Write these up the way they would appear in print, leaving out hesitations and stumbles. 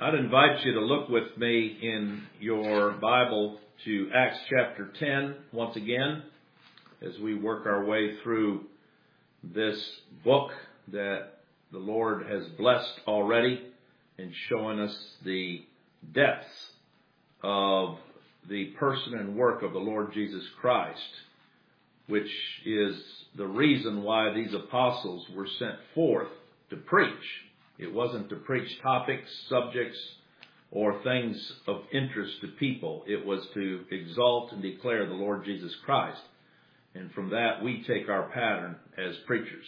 I'd invite you to look with me in your Bible to Acts chapter 10 once again as we work our way through this book that the Lord has blessed already in showing us the depths of the person and work of the Lord Jesus Christ, which is the reason why these apostles were sent forth to preach. It wasn't to preach topics, subjects, or things of interest to people. It was to exalt and declare the Lord Jesus Christ. And from that, we take our pattern as preachers.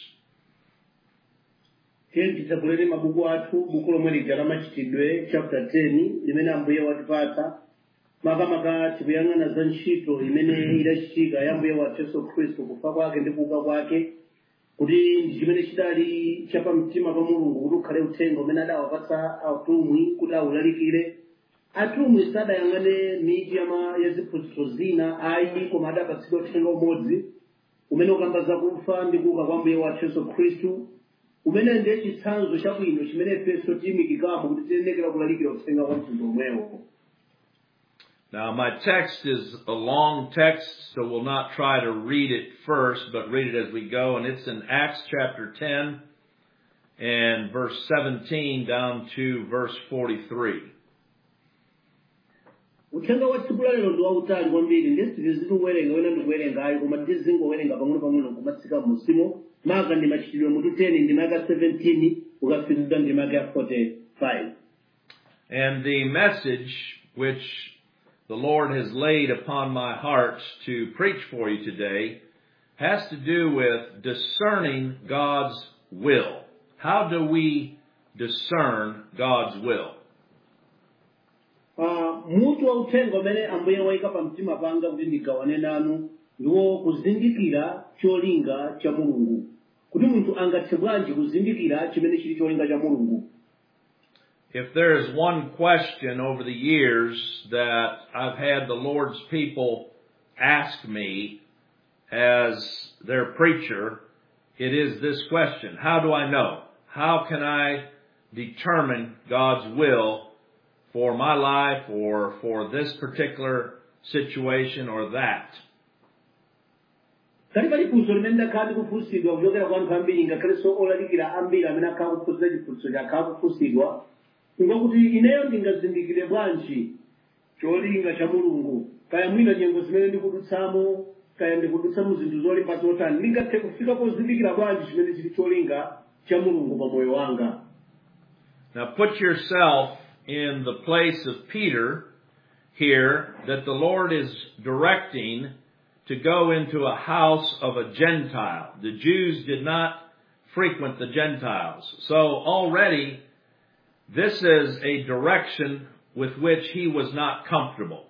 Tisakulele mabuku athu buku lomwe lija la machitidwe chapter 10 limene Ambuye watipatsa makamaka tikuyang'ana za ntchito imene idachitika ya Ambuye wathu Yesu Khristu kufa kwake ndi kuuka kwake kuti ndi chimene chidali chapamtima pa Mulungu kuti ukhale uthenga umene adawapatsa atumwi kuti awulalikire. Atumwi sadayang'ane miji ya ziphunzitso zina ayi koma adapatsidwa uthenga umodzi umene ukamba za kufa ndi kuuka kwa Ambuye wathu Yesu Khristu umene ndiye chitsanzo chabwino chimene ifenso tiyimikikamo kuti tiyenekera kulalikira uthenga wa mtundu omwewo. Now, my text is a long text, so we'll not try to read it first, but read it as we go. And it's in Acts chapter 10 and verse 17 down to verse 43. Uthenga wa tsiku lalero ndi wautali kwambiri ndesi zikuwerenga wena ndikuwerenga ayi koma tizingowerenga pang'ono kumatsika musimo maka ndi machitidwe mutu 10 ndi maka 17 ukafika ndi maka 45. And the message which the Lord has laid upon my heart to preach for you today has to do with discerning God's will. How do we discern God's will? Mutu wa uthenga umene Ambuye waika pa mtima panga kuti ndigawane nanu ndiwo kuzindikira cholinga cha Mulungu. Kuti munthu angathe bwanji kuzindikira chimene chili cholinga cha Mulungu. If there is one question over the years that I've had the Lord's people ask me as their preacher, it is this question: how do I know? How can I determine God's will for my life or for this particular situation or that? Kali funso limene ndakhala kufunsidwa kuchokera kwa anthu ambiri ngakhalenso olalikira ambiri amene akhala kufunsa chifunso chakhala kufunsidwa ngokuti ineyo ndingazindikire bwanji cholinga cha Mulungu kaya mwina nyengo zimene ndikudutsamo kaya ndikudutsamo zinthu zolimba zotani ndingathe kufika pozindikira bwanji chimene chili cholinga cha Mulungu pa moyo wanga. Now put yourself in the place of Peter here, that the Lord is directing to go into a house of a Gentile. The Jews did not frequent the Gentiles. So already this is a direction with which he was not comfortable.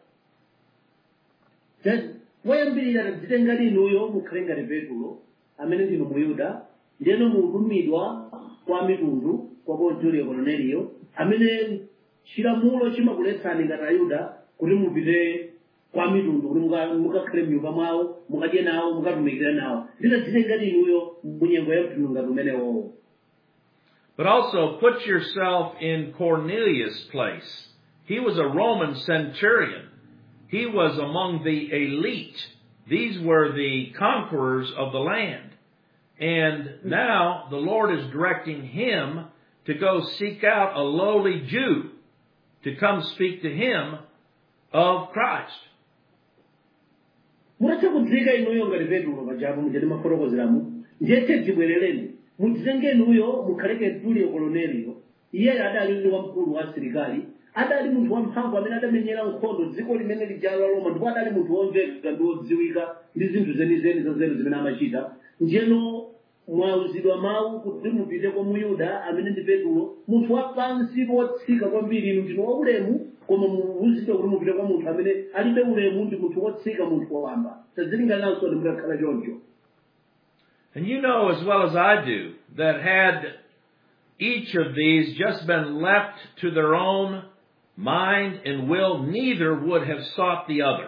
Wayambirira dzitenga linuyo mukhalenga Petro amene ndinu Muyuda ndiyeno mutumidwa kwa mitundu kwa Portio Cornelio amene chilamulo chimakuletsani ngati Ayuda kuti mupite kwa mitundu kuti mukakhale m'nyumba mwawo mukadye nawo mukatumikire nawo ndinadzitenga linuyo munyengo ya mtundu ngati umenewo. But also put yourself in Cornelius' place. He was a Roman centurion. He was among the elite. These were the conquerors of the land. And now the Lord is directing him to go seek out a lowly Jew to come speak to him of Christ. Muratha kudzika inuyo ngati Petro pajapo mujati mafotokozeramu ndiyethe tibwerereni mudzitenge inuyo mukhaleke Tulio Cornelio iye adali wamkulu wa asilikali adali munthu wamphamvu amene adamenyera nkhondo dziko limene lijalo la Roma ndipo adali munthu womveka ndi wodziwika ndi zinthu zenizeni zazero zimene amachita. Njeno mwauzidwa mawu kuti mupite kwa Muyuda amene ndi Petro munthu wapansi wotsika kwambiri inu ndinu waulemu koma muuzidwa kuti mupite kwa munthu amene alibe ulemu ndi munthu wotsika munthu wawamba tazilingananso ndi mutakhala choncho. And you know as well as I do that had each of these just been left to their own mind and will, neither would have sought the other.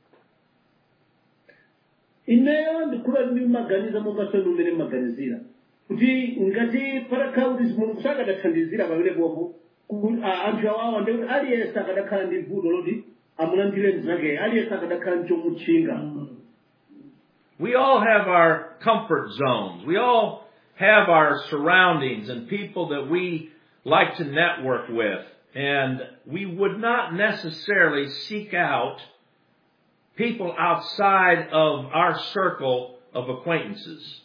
Ineyo ndikula ndi maganiza monga sonu mmene maganizira kuti ngati parakha kuti Mulungu sakadathandizira pamene popo anthu awawa ndi kuti aliyense akadakhala ndi vuto loti amulandire mnzake aliyense akadakhala ndi chomutchinga. We all have our comfort zones. We all have our surroundings and people that we like to network with. And we would not necessarily seek out people outside of our circle of acquaintances.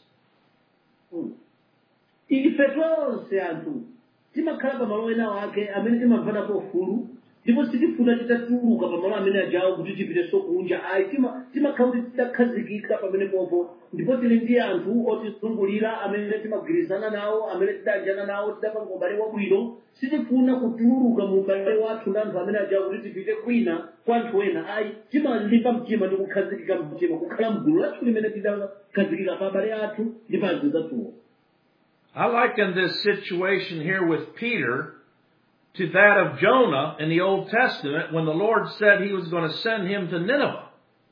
Ife tonse anthu timakhala pamalo ena wake amene timamvanapo ufulu ndipo sitifuna titatuluka pamalo amene ajawo kuti tipiteso kunja ayi timakhala kuti tidakhazikika pamene popo ndipo tili ndi anthu otizungulira amene timagwirizana nawo amene tidanjana nawo tidapanga ubale wabwino sitifuna kutuluka mu ubale wathu ndi anthu amene ajawo kuti tipite kwina kwa anthu ena ayi timalimba mtima ndi kukhazikika mtima kukhala mgulu lathu limene tidakhazikika pa abale athu ndi pa anzathu athuwo. I liken this situation here with Peter to that of Jonah in the Old Testament when the Lord said he was going to send him to Nineveh.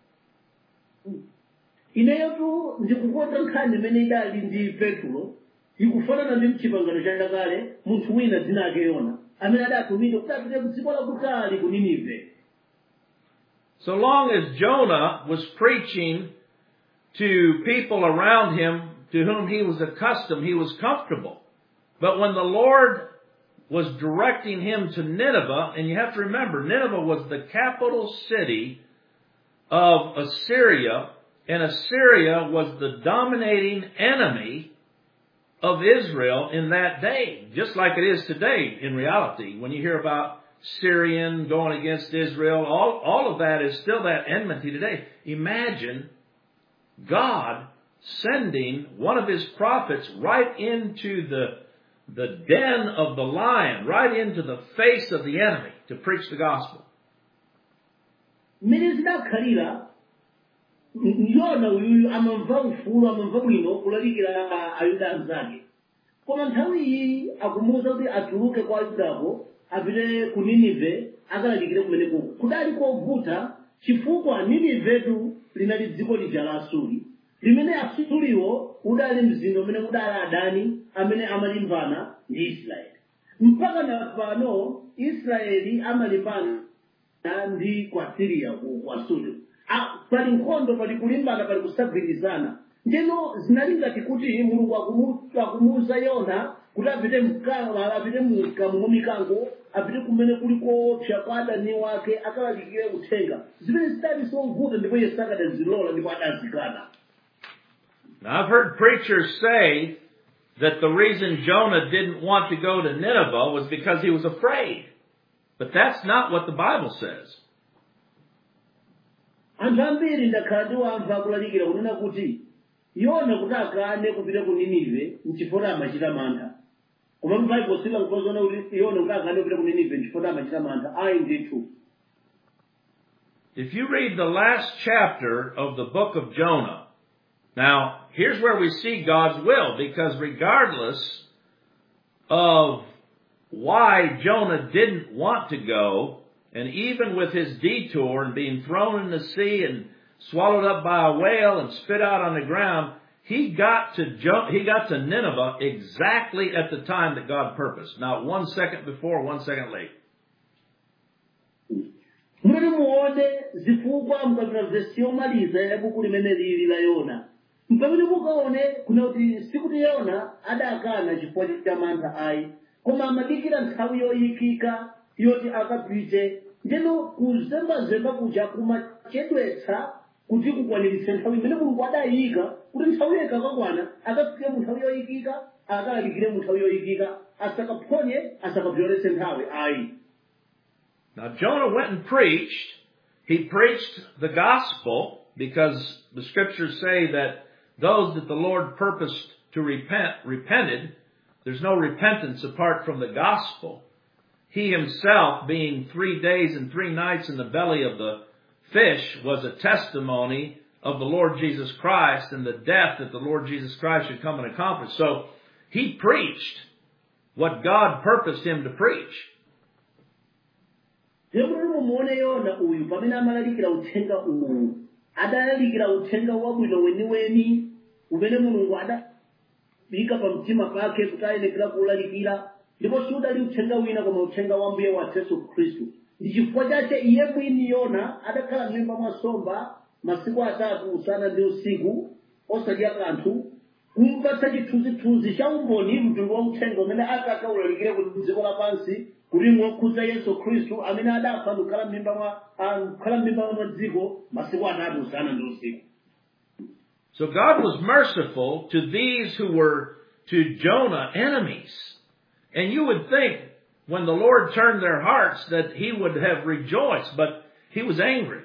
Ineyotu ndikukonda nkhani imene idali ndi Petro ikufanana ndi m'chipangano chakale munthu wina dzina lake Yona amene adatumidwa kuti apite kudziko lakutali ku Ninive. So long as Jonah was preaching to people around him to whom he was accustomed, he was comfortable. But when the Lord was directing him to Nineveh, and you have to remember, Nineveh was the capital city of Assyria, and Assyria was the dominating enemy of Israel in that day, just like it is today in reality. When you hear about Syrian going against Israel, all of that is still that enmity today. Imagine God sending one of his prophets right into the den of the lion, right into the face of the enemy to preach the gospel. Yona uyu amamva ufulu amamva bwino kulalikira ayuda anzake koma nthawi iyi akumuwuza kuti atuluke kwa ayudapo apite ku Ninive akalalikire kumeneko kudali kovuta chifukwa Ninivetu linali dziko lija la Asuri limene Asuriwo udali mzinda umene udali adani amene amalimbana ndi Israeli mpaka na pano Israeli amalimbana ndi kwa Syria ku Asuri. Pali nkhondo pali kulimbana pali kusagwirizana ndeno zinali ngati kuti Mulungu akumuwuza Yona kuti apite mu mikango apite kumene kuliko chapada ni wake akalalikire uthenga zimene zidali zovuta ndipo Yesu akadazilola ndipo adazikana. Now I've heard preachers say that the reason Jonah didn't want to go to Nineveh was because he was afraid. But that's not what the Bible says. Anthu ambiri ndakhala ndiwamva akulalikira kunena kuti Yona kuti akane kupita ku Ninive nchifukwa amachita mantha. Koma m'Bible silankhulazona kuti Yona kuti akane kupita ku Ninive nchifukwa amachita mantha. Ayi ndithu. If you read the last chapter of the book of Jonah, now here's where we see God's will, because regardless of why Jonah didn't want to go, and even with his detour and being thrown in the sea and swallowed up by a whale and spit out on the ground, he got to Nineveh exactly at the time that God purposed. Not 1 second before, 1 second late. Muli muone zifukwa mukapita vesi yomaliza ya buku limene lili la Yona. Mpamene mukaone kuna kuti sikuti Yona adakana chifukwa cha mantha ayi. Koma amadikira nthawi yoyikika yoti akapite ndeno kuzembazemba kuja kumachedwetsa kuti kukwaniritse nthawi imene Mulungu adayika kuti nthawi yake akakwana akafike mu nthawi yoyikika akalalikire mu nthawi yoyikika asakaphonye asakapyoletse nthawi ayi. Now Jonah went and preached. He preached the gospel because the scriptures say that those that the Lord purposed to repent, repented. There's no repentance apart from the gospel. He himself, being 3 days and 3 nights in the belly of the fish, was a testimony of the Lord Jesus Christ and the death that the Lord Jesus Christ should come and accomplish. So he preached what God purposed him to preach. Muone Yona uyu pamene amalalikira uthenga uwu adalalikira uthenga wabwino weniweni umene Mulungu adayika pa mtima pake kuti ayenekera kulalikira ndipo sudali uthenga wina koma uthenga wa mbuye wathu yesu khristu ndi chifukwa chache iye mwini yona adakhala m'mimba mwa nsomba masiku atatu usana ndi usiku osadya kanthu kumpatsa chithunzithunzi cha umboni mtundu wa uthenga umene akakawulalikire kuti dziko lapansi kuti mokhudza yesu khristu amene adafa ndikukhala m'mimba mwa dziko masiku atatu usana ndi usiku. So God was merciful to these who were to Jonah enemies. And you would think when the Lord turned their hearts that he would have rejoiced, but he was angry.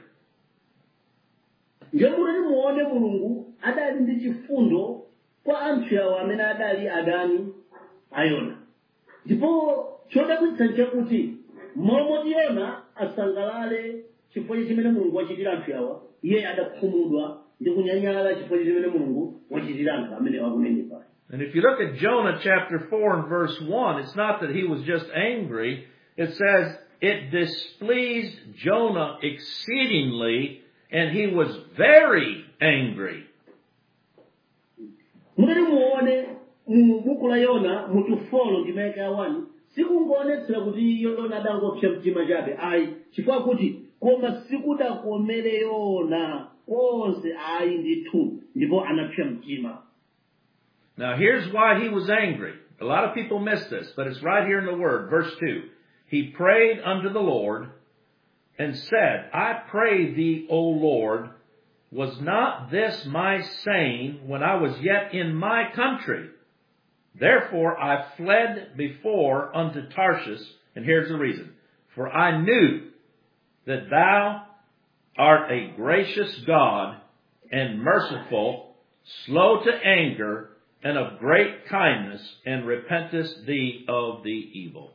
Njemuri muone mulungu adali ndi chifundo kwa anthu awo amene adali adani ayona. Ndipo chodabwitsa nchakuti momwe Yona asangalale chifukwa chimene mulungu wachitira anthu awa, iye adakhumudwa ndi kunyanyala chifukwa chimene mulungu wachitira anthu amene wakunenepa. And if you look at Jonah chapter 4 and verse 1, it's not that he was just angry. It says, it displeased Jonah exceedingly, and he was very angry. Mungati muone mu buku la Yona mutufolo ndimeke awani sikungoonetsera kuti Yona adangopsa mtima chabe ayi chifukwa kuti koma sikudakomere Yona konse ayi ndithu ndipo anapsa mtima. Now here's why he was angry. A lot of people miss this, but it's right here in the Word. Verse 2. He prayed unto the Lord and said, I pray thee, O Lord, was not this my saying when I was yet in my country? Therefore I fled before unto Tarshish, and here's the reason. For I knew that thou art a gracious God and merciful, slow to anger, and of great kindness, and repentest thee of the evil.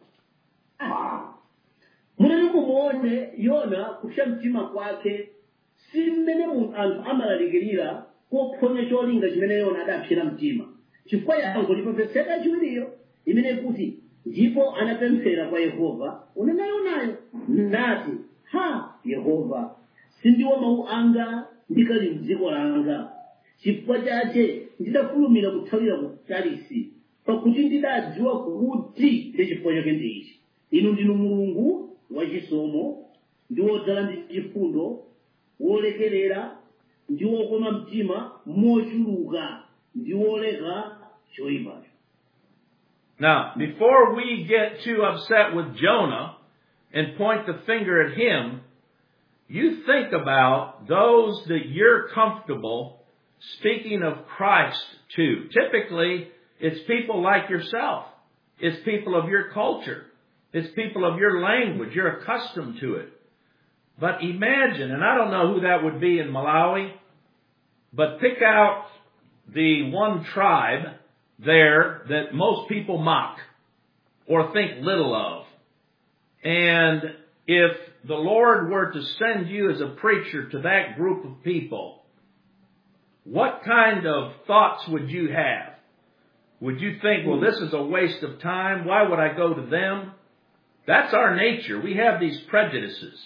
Munene muone Yona kupsa mtima kwake si mmene anthu amalalikirira kophonya cholinga chimene Yona adapsera mtima. Chifukwa yankho lipepeseka chiwiriyo imene kuti ndipo anapemphera kwa Yehova unena Yonayo nati Yehova sindiwo mawu anga ndikali m'dziko langa. Chifukwa chache ndidafulumira kuthawira ku Tarisi pakuti ndidadziwa kuti ndi chifukwa chake ndi ichi. Inu ndinu mulungu wachisomo ndi wodzala ndi chifundo wolekerera ndi wokoma mtima mochuluka ndi woleka choyipacho. Now, before we get too upset with Jonah and point the finger at him, you think about those that you're comfortable speaking of Christ to. Typically, it's people like yourself. It's people of your culture. It's people of your language. You're accustomed to it. But imagine, and I don't know who that would be in Malawi, but pick out the one tribe there that most people mock or think little of. And if the Lord were to send you as a preacher to that group of people, what kind of thoughts would you have? Would you think, well, this is a waste of time. Why would I go to them? That's our nature. We have these prejudices.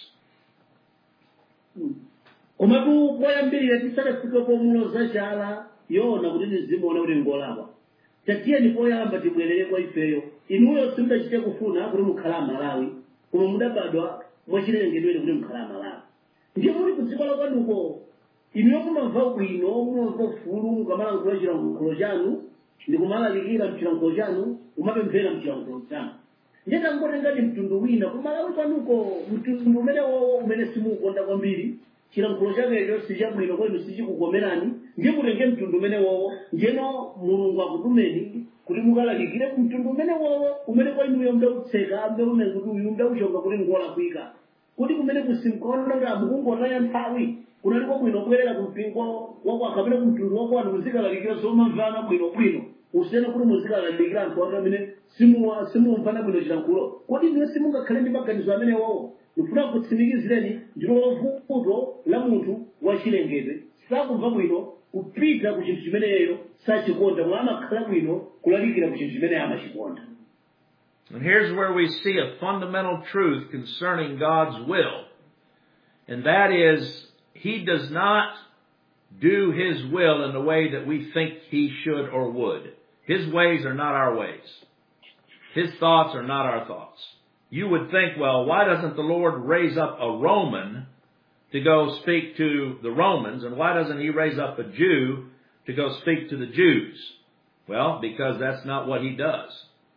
Komatu poyambirira tisadafika pomuloza chala Yona kuti nizimuona kuti ngolakwa. Tatiye ni poyamba tibwerere kwa ifeyo. Inuyo simudachite kufuna kuti mukhala Malawi, koma mudabadwa mwachilengedwere kuti mukhala Malawi. Ndiye kuti kudziko la kwanuko inuyo mumamva bwino, mumamva ufulu, mukamalankhula chilankhulo chanu, ndi kumalalikira mchilankhulo chanu, kumapemphera mchilankhulo chanu. Ndiye tangotengani mtundu wina kumalawi kwanuko mtundu umene simukonda kwambiri. Chilankhulo chakecho sichabwino kwenu sichikukomerani ndiye mutenge mtundu umene wowo ndiyeno mulungu akutumeni kuti mukalalikire mtundu umene wowo umene kwa inuyo mudautseka mbeumene kuti uyu mudauchonga kuti ngolakwika kuti kumene kusimkona kuti amukungotaya nthawi kunaliko bwino kubwerera ku mpingo wako kapena ku mtundu wako anthu muzikalalikira zomamvana bwinobwino usiyene kuti muzikalalikira anthu anu amene simumvana bwino chilankhulo kodi ndiye simungakhale ndi maganizo amene wowo ndifuna kutsimikizireni ndilo vuto la munthu wachilengedwe sakumva bwino kupita ku chinthu chimeneyo sachikonda mwa amakhala bwino kulalikira ku chinthu chimene amachikonda. And here's where we see a fundamental truth concerning God's will. And that is, He does not do His will in the way that we think He should or would. His ways are not our ways. His thoughts are not our thoughts. You would think, well, why doesn't the Lord raise up a Roman to go speak to the Romans, and why doesn't He raise up a Jew to go speak to the Jews? Well, because that's not what He does.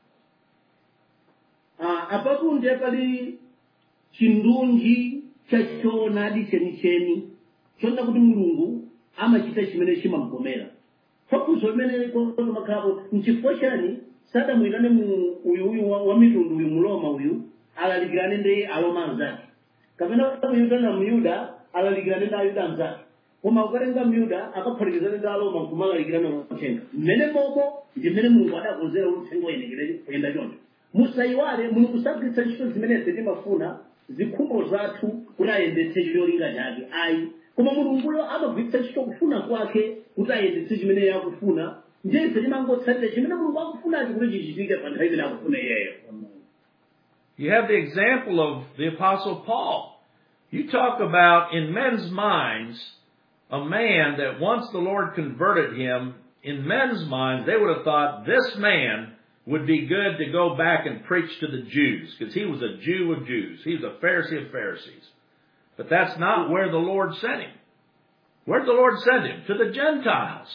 Apapo ndiye pali chindunji chachoonadi chenicheni chonda kuti mulungu amachita chimene chimamkomera. Pakuzo limene makhalapo nchifukwa chani sadamuyitane uyu wa mitundu uyu muloma uyu alalikirane ndi aloma anzake kapena kuyitana myuda alalikirane ndi ayuda anzake koma ukatenga myuda akaphatikizane ndi aloma nkumalalikirana uthenga mmene momo ndi mmene mulungu adakonzera uthenga uyenekere kuyenda choncho. Musayiwale mulungu sagwiritsa ntchito zimene timafuna zikhumbo zathu kuti ayendetse cholinga chake ayi, koma mulunguyo amagwiritsa ntchito kufuna kwake kuti ayendetse chimene yakufuna. Ndiye timangotsatira chimene mulungu akufunacho kuti chichitike pa nthawi imene akufuna iyeyo. You have the example of the Apostle Paul. You talk about, in men's minds, a man that once the Lord converted him, in men's minds, they would have thought this man would be good to go back and preach to the Jews, because he was a Jew of Jews. He was a Pharisee of Pharisees. But that's not where the Lord sent him. Where did the Lord send him? To the Gentiles.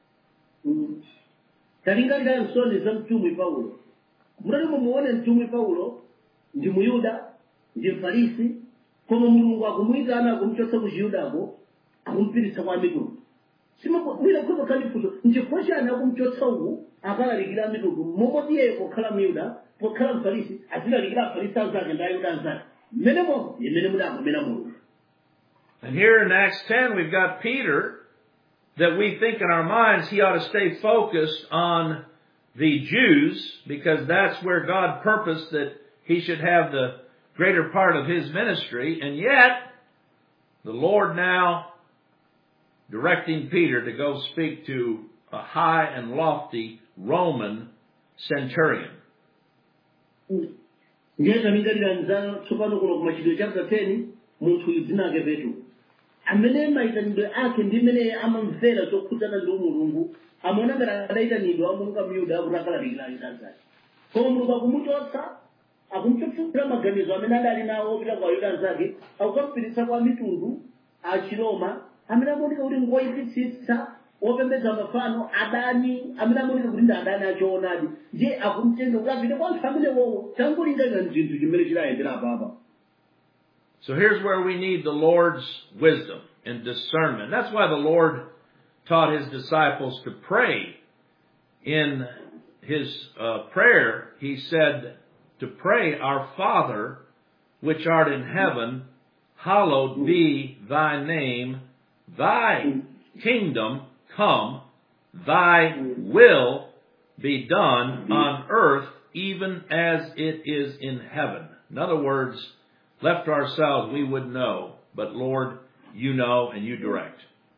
Talingalira nsoni za mtumwi Paulo. Murali mumuone mtumwi Paulo ndi Muyuda, ndi Mfarisi, koma mulungu akumuyitana akumchotsa ku Chiyudako, akumpititsa kwa mitundu. Mwina kuzo kalifuto, nchifukwa chani akumchotsa uku akalalikira mitundu. Momoti yeye pokhala Muyuda, pokhala Mfarisi, azilalikira Afarisi anzake ndi Ayuda anzake. Mmenemo imene mudakomera mulungu. And here in Acts 10 we've got Peter, that we think in our minds he ought to stay focused on the Jews, because that's where God purposed that he should have the greater part of his ministry. And yet, the Lord now directing Peter to go speak to a high and lofty Roman centurion. Ndiye talingalira nzano tsopano kuno kumachitidwe chapter 10 munthu dzina lake Petro. Amene mayitanidwe ake ndi mmene amamvera zokhudzana ndi mulungu amaona ngati adayitanidwa monga Myuda kuti akalalikira anzake. Koma mulungu akumuchotsa akumchotsera maganizo amene adali nawo opita kwa Ayuda anzake akukampititsa kwa mitundu achiroma amene amaoneka kuti ngoyipitsitsa opembedza mafano adani amene amaoneka kuti ndi adani achoonadi. Ndiye akumtenda kuti apite kwa anthu amenewowo tangolingalira zinthu chimene chidayendera apapa. So here's where we need the Lord's wisdom and discernment. That's why the Lord taught His disciples to pray. In His prayer, He said to pray, Our Father, which art in heaven, hallowed be Thy name. Thy kingdom come. Thy will be done on earth, even as it is in heaven. In other words, left to ourselves, we wouldn't know. But Lord, you know and you direct.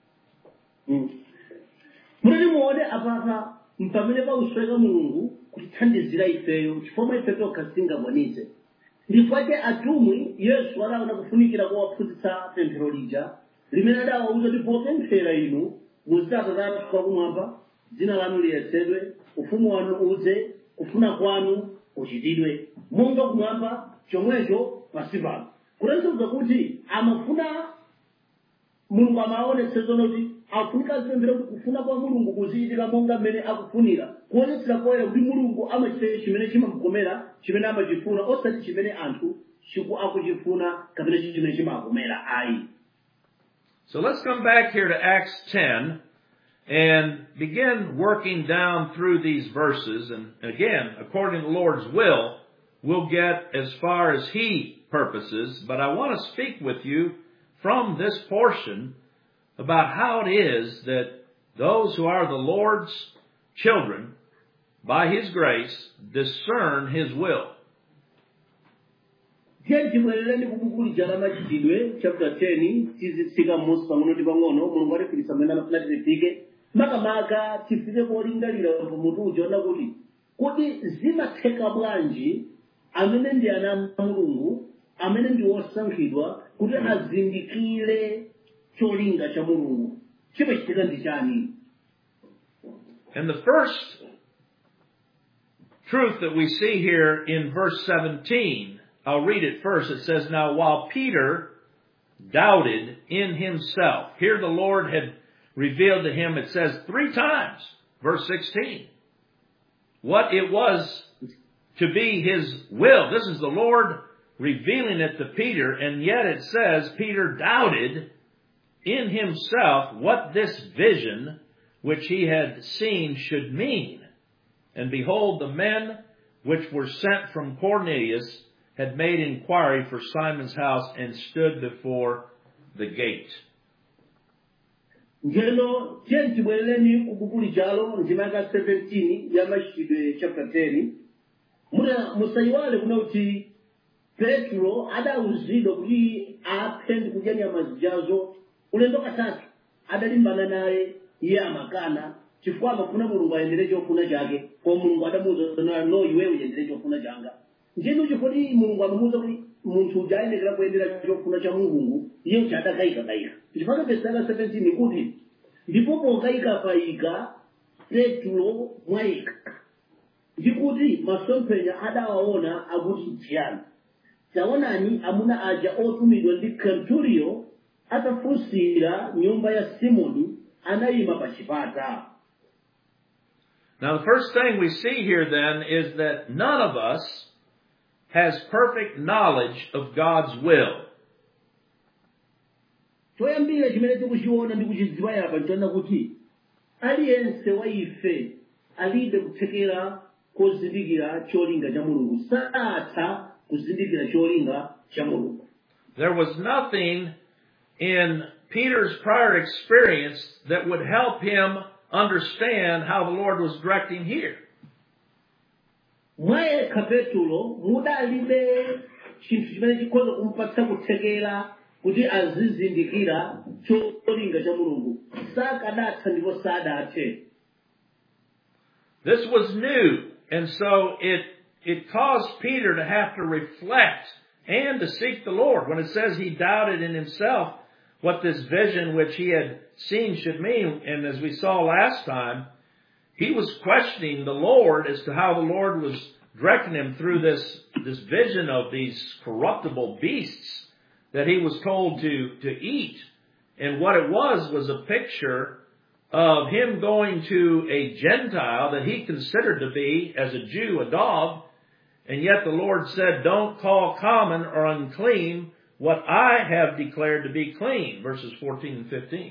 Mulali muone apapa mpamene pausweka mulungu kutithandizira ifeyo chifukwa ifeyo kasingakwanitse. Ndifake atumwi Yesu adaona kufunikira kuwaphunzitsa pemphero lija limene adawauza kuti popemphera inu muzitatu Atate kumwamba, dzina lanu liyeretsedwe, ufumu wanu udze, kufuna kwanu kuchitidwe monga kumwamba chomwecho pansi pano. Kutanthauza kuti amafuna mulungu amaonetse zonoti afunika zipemphera kuti kufuna kwa mulungu kuzichitika monga mmene akufunira, kuonetsera poyera kuti mulungu amachita chimene chimamukomera, chimene amachifuna, osati chimene anthu akuchifuna kapena chimene chimakomera ayi. So let's come back here to Acts 10 and begin working down through these verses. And again, according to the Lord's will, we'll get as far as He purposes. But I want to speak with you from this portion about how it is that those who are the Lord's children, by His grace, discern His will. Chimweleleni kubukulija la machitidwe chapter 10 tizitsika mmosi pang'ono ndi pang'ono mulungu atifikitsa mmene amafuna tifike makamaka tifike polingalira pamutu uchiona kuti zimatheka bwanji amene ndi ana a mulungu amene ndi osankhidwa kuti azindikire cholinga cha mulungu chimachitika ndi chani. And the first truth that we see here in verse 17. I'll read it first. It says, "Now while Peter doubted in himself." Here the Lord had revealed to him, it says 3 times, verse 16, what it was to be his will. This is the Lord revealing it to Peter, and yet it says Peter doubted in himself what this vision which he had seen should mean. And behold, the men which were sent from Cornelius had made inquiry for Simon's house and stood before the gate. Njeno tiyeni tibwerereni ku buku lijalo ndimaka 17 ya Machitidwe chapter 10. Musayiwale kuna kuti Petro adawuzidwa kuti aphe ndi kudya nyama zijazo. Ulendo katatu adalimbana naye, iye amakana chifukwa amafuna Mulungu ayenderere chofuna chake, koma Mulungu adamuwuza no, iwe uyenderere chofuna changa. Njeno chifukwa Mulungu amamuwuza kuti munthu uja ayenera kuyendera chofuna cha Mulungu, iye chadakayika. Chifukwa verse 17 kuti ndipo pokayika Petro mwayika, ndikuti masomphenya adawaona akuti chiyani. Taonani amuna aja otumidwa ndi Kenturiyo atafunsira nyumba ya Simoni anayima pa chipata. Now the first thing we see here then is that none of us has perfect knowledge of God's will. Choyambira chimene tikuchiona ndi kuchidziwa yapa nchona kuti aliyense wa ife alibe kuthekera kozindikira cholinga cha Mulungu, satha kuzindikira cholinga cha Mulungu. There was nothing in Peter's prior experience that would help him understand how the Lord was directing here. Mwaye Petro mudalibe chinthu chimene chikhoza kumpatsa kuthekera kuti azizindikira cholinga cha Mulungu, sakadatha ndipo sadathe. This was new, and so it caused Peter to have to reflect and to seek the Lord. When it says he doubted in himself what this vision which he had seen should mean, and as we saw last time, he was questioning the Lord as to how the Lord was directing him through this vision of these corruptible beasts that he was told to eat. And what it was a picture of him going to a Gentile that he considered to be, as a Jew, a dog, and yet the Lord said, "Don't call common or unclean what I have declared to be clean," verses 14 and 15.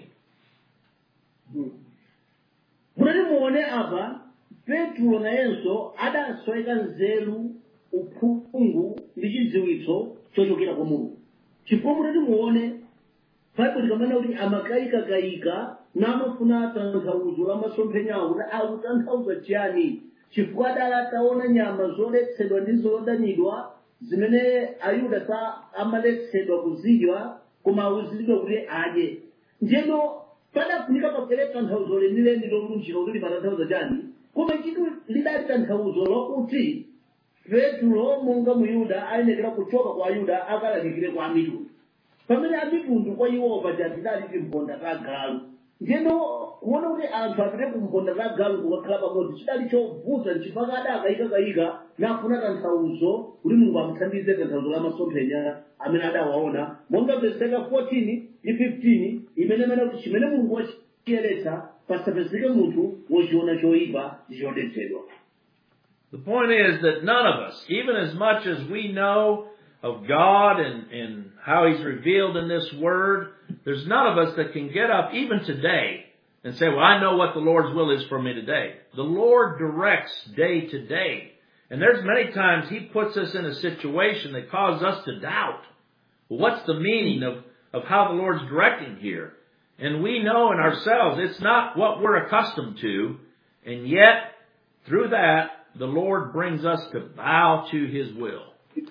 Munati muone apa Petro nayenso adasweka nzeru, uphungu ndi chidziwitso chochokera kwa Mulungu. Chifukwa munati muone Bible likamana kuti amakayika namafuna tanthauzo la masomphenyawo kuti akutanthauza chiyani, chifukwa adataona nyama zoletsedwa ndi zodanidwa zimene Ayuda amaletsedwa kuzidya koma awuzidwa kuti adye. Njeno padafunika papere tanthauzo lenileni lolunjika kuti limatanthauza chani, koma chitu lidali tanthauzo lokuti Petro monga Muyuda ayenekera kuchoka kwa Ayuda akalalikire kwa amitundu. Pamene amitundu kwa iwo pajatidali timponda kagalu. Njeno kuona kuti anthu apite kumponda kagalu kukakhala pamodzi chidali chovuta nchifukwa adakayika nafuna tanthauzo kuti Mulungu amuthandize tanthauzo la masomphenya amene adawaona. Monga verse 14 ndi 15 imene kuti chimene Mulungu wachiyeretsa pasapezeke munthu wochiona choyipa ndi chodetsedwa. The point is that none of us, even as much as we know of God and how He's revealed in this Word, there's none of us that can get up even today and say, "Well, I know what the Lord's will is for me today." The Lord directs day to day. And there's many times He puts us in a situation that causes us to doubt. Well, what's the meaning of how the Lord's directing here? And we know in ourselves it's not what we're accustomed to, and yet through that, the Lord brings us to bow to His will.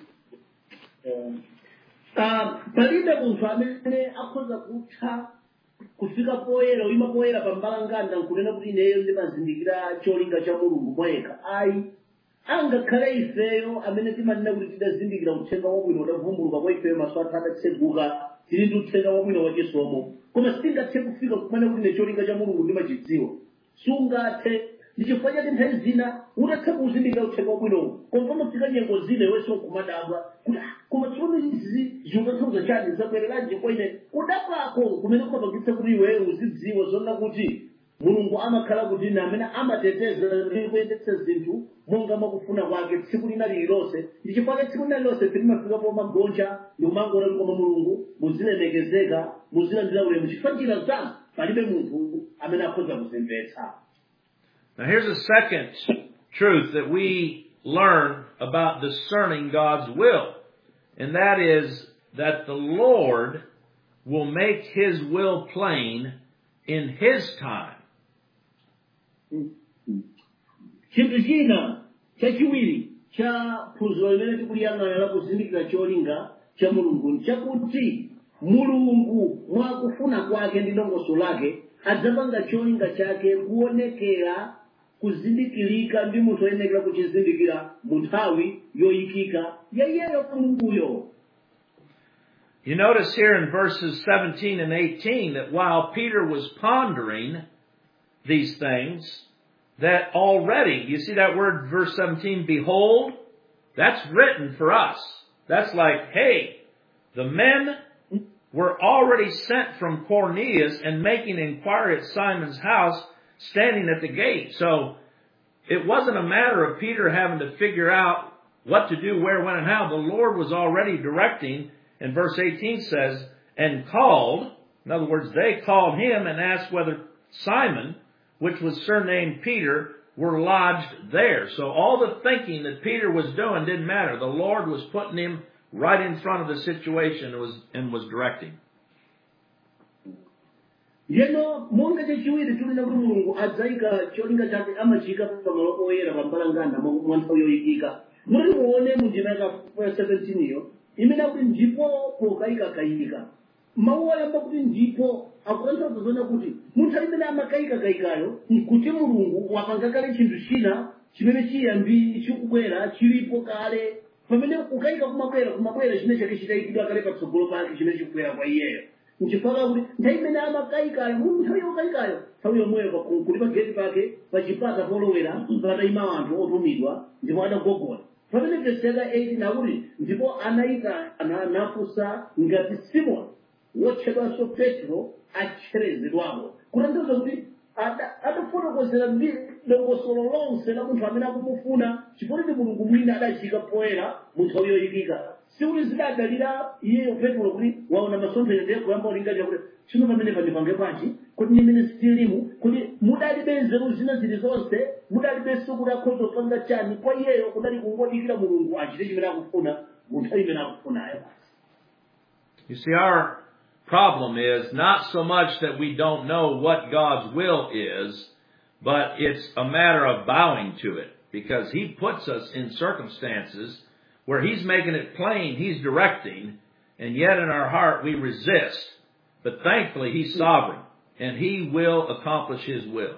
Palibe munthu amene akhoza kutha kufika poyera uyima poyera pambalanganda nkunena kuti ineyo ndimazindikira cholinga cha Mulungu mwekha. Ayi, angakhale ifeyo amene timanena kuti tidazindikira uthenga wabwino udavumbuluka kwa ifeyo maso athu adatseguka tili ndi uthenga wabwino wachisomo, koma sitingathe kufika kumene kuti ine cholinga cha Mulungu ndimachidziwa. Sungathe ndi chifukwa chake nthawi zina utatha kuzindikira uthenga wabwinowo koma pamafika nyengo zina iwenso nkumadabwa kuti koma tsono izi zikutanthauza chani zabwereranji kwa ine kudabwako kumene kumapangitsa kuti iwe uzidziwa zoona kuti mulungu amakhala kuti ine amene amateteza ndi kuyendetsa zinthu monga mwakufuna kwake tsiku lina lililonse ndi chifukwa tsiku lina lililonse timafika pomagonja ndi kumangoona kuti koma mulungu muzilemekezeka muzilandira ulemu chifukwa njira zanu palibe munthu amene akhoza kuzimvetsa. Now here's a second truth that we learn about discerning God's will, and that is that the Lord will make His will plain in His time. Chinthu china chachiwiri cha phunziro limene tikuliyang'ana la kuzindikira cholinga cha mulungu chakuti mulungu mwakufuna kwake ndi dongosolo lake adzapanga cholinga chake kuonekera kuzindikirika ndi munthu oyenekera kuchizindikira mu nthawi yoyikika ya iyeyo mulunguyo. You notice here in verses 17 and 18 that while Peter was pondering these things, that already, you see that word, verse 17, behold, that's written for us. That's like, hey, the men were already sent from Cornelius and making inquiry at Simon's house, standing at the gate. So it wasn't a matter of Peter having to figure out what to do, where, when, and how. The Lord was already directing, and verse 18 says, and called, in other words, they called him and asked whether Simon, which was surnamed Peter, were lodged there. So all the thinking that Peter was doing didn't matter. The Lord was putting him right in front of the situation and was directing. Yeno monga chachiwiri tulina kuti mulungu adzayika cholinga chake amachika pamalo oyera pambalangana mwa nthawi yoyikika. Muri muone munjira ya 17 iyo imene kuti ndipo pokayika mawu ayamba kuti ndipo akutanthauza zoona kuti munthu amene amakayikayo kuti mulungu wapanga kale chinthu china chimene chiyambi chikubwera chilipo kale pamene kukayika kumabwera chimene chake chitayikidwa kale patsogolo pake chimene chikubwera kwa iyeyo. Nchifukwa kuti nthawi imene amakayikayo nthawi yokayikayo nthawi yomweyo kuli pa geti pake pachipata polowera patayima anthu otumidwa ndipo adagogoda. Pamene verse 8 nakuti ndipo anayitana nafunsa ngati Simoni wotchedwanso Petro acherezedwapo. Kutanthauza kuti adafotokozera ndi dongosolo lonse la munthu amene akumufuna chifukwa kuti mulungu mwina adachika poyera mu nthawi yoyikika. Sikuti zidadalira iyeyo Petro kuti waona masomphenya ndiye kuyamba ulingalira kuti chino pamene pandipange panji kuti ndimene sitilimu kuti mudalibe nzeru zina zili zonse mudalibe kuti akhoza kupanga chani kwa iyeyo kudali kungodikira mulungu achite chimene akufuna mu nthawi imene akufunayo. You see, our problem is not so much that we don't know what God's will is, but it's a matter of bowing to it, because He puts us in circumstances where He's making it plain, He's directing, and yet in our heart we resist. But thankfully He's sovereign, and He will accomplish His will.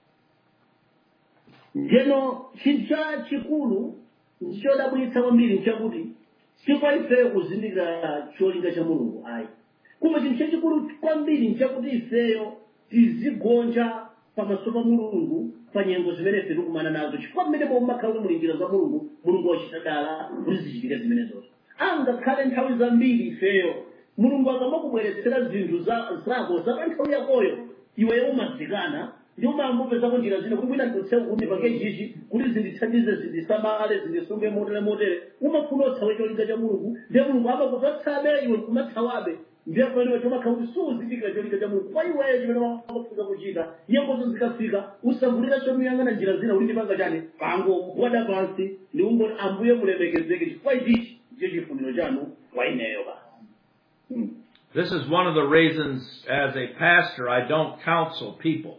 Jeno chinthu chikulu chodabwitsa kwambiri nchakuti sikwa ife kuzindikira cholinga cha mulungu ayi. Koma chinthu chachikulu kwambiri nchakuti ifeyo tizigonja pamaso pa mulungu pa nyengo zimene ife tikumana nazo chifukwa mmene mumakhala mulingira za mulungu wachita dala kuti zichitike zimenezo. Angakhale nthawi zambiri ifeyo mulungu akamakubweretsera zinthu zako za nthawi yakoyo iweyo umadzikana ndi umangopezako njira zina kuti mwina ndotsewu kuti pange chichi kuti zindithandize zindisamale zindisunge motere umafuna utsawe cholinga cha mulungu ndiye mulungu amakupatsabe iwe kumatsawabe ndiye pamene chomakhala kuti suzindikira cholinga cha mulungu kwa iweyo chimene wakufika kuchita nyengozo zikafika usambulira chomuyang'ana njira zina kuti ndipanga chani pangogwada pansi ndi ungoti ambuye mulemekezeke chifukwa ichichi ndicho chifuniro chanu kwa ineyo basi. This is one of the reasons, as a pastor, I don't counsel people.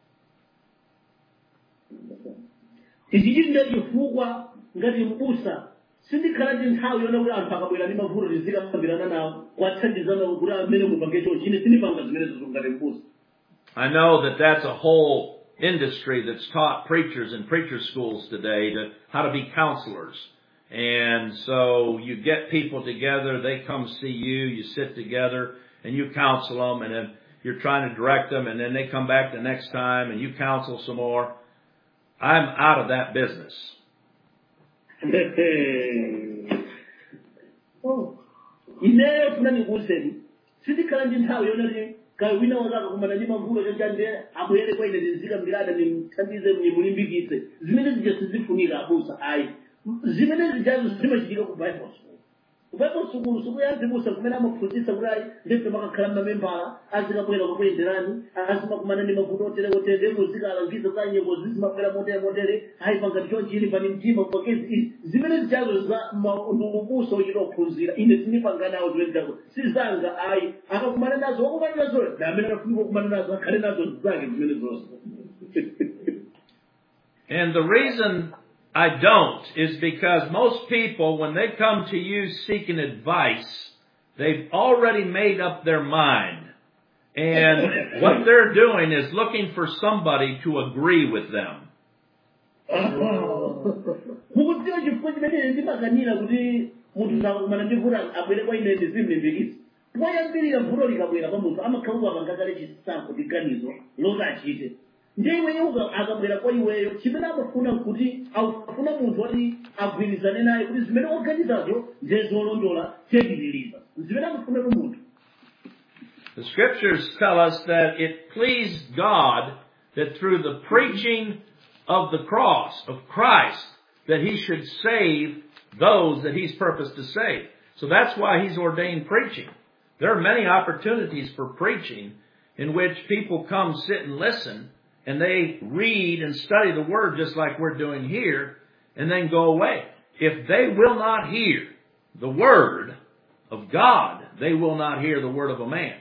Ichi ndiye chifukwa ngati mbusa sindikhala ndi nthawi yona kuti anthu akabwera ndi mavuto tizikambirana nawo kwathandizana kuti amene mupange chonchine sindipanga zimenezo ngati mbusa. I know that that's a whole industry that's taught preachers in preacher schools today to how to be counselors. And so you get people together, they come see you, you sit together, and you counsel them, and then you're trying to direct them, and then they come back the next time, and you counsel some more. I'm out of that business. Ineyo funa ndikuwuzeni sitikhala ndi nthawi yonati kaya wina wakaka kumana ndi mavuto chachande abwere kwa ine ndizika mbilada ndimthandize mulimbikitse zimene zija sizifunika abusa ayi zimene zijazo zimachitika ku Bible school. Ku Bible school sikuyazibusa kumene amaphunzitsa kuti ayi ndipfe makakhala mmamembala azikabwera kukuyenderani azimakumana ndi mavuto otere muzikalangiza za nyengo zizimabwera motere ayi pangati chonchili pani mtima pakezi zimene zijazo za ubusa ochita ophunzira ine sinipanga nawo zimenezazo sizanga ayi akakumana nazo wakumana nazo namene afunika kukumana nazo akhale nazo zake zimene zonse. And the reason I don't is because most people, when they come to you seeking advice, they've already made up their mind. And what they're doing is looking for somebody to agree with them. Mukudziwa chifukwa chimene ndimakanira kuti munthu sakumana ndi vuto abwere kwa ine ndizimlimbikitsa. Poyambirira vuto likabwera kwa munthu amakhaluka pangakale chisankho ndi ganizo loti achite. Ndiye iweyo akabwera kwa iweyo chimene amafuna kuti akufuna munthu woti agwirizane naye kuti zimene waganizazo ndezolondola tedililiza zimene amafuna munthu. The scriptures tell us that it pleased God that through the preaching of the cross of Christ that he should save those that he's purposed to save. So that's why he's ordained preaching. There are many opportunities for preaching in which people come sit and listen and they read and study the Word just like we're doing here, and then go away. If they will not hear the Word of God, they will not hear the Word of a man.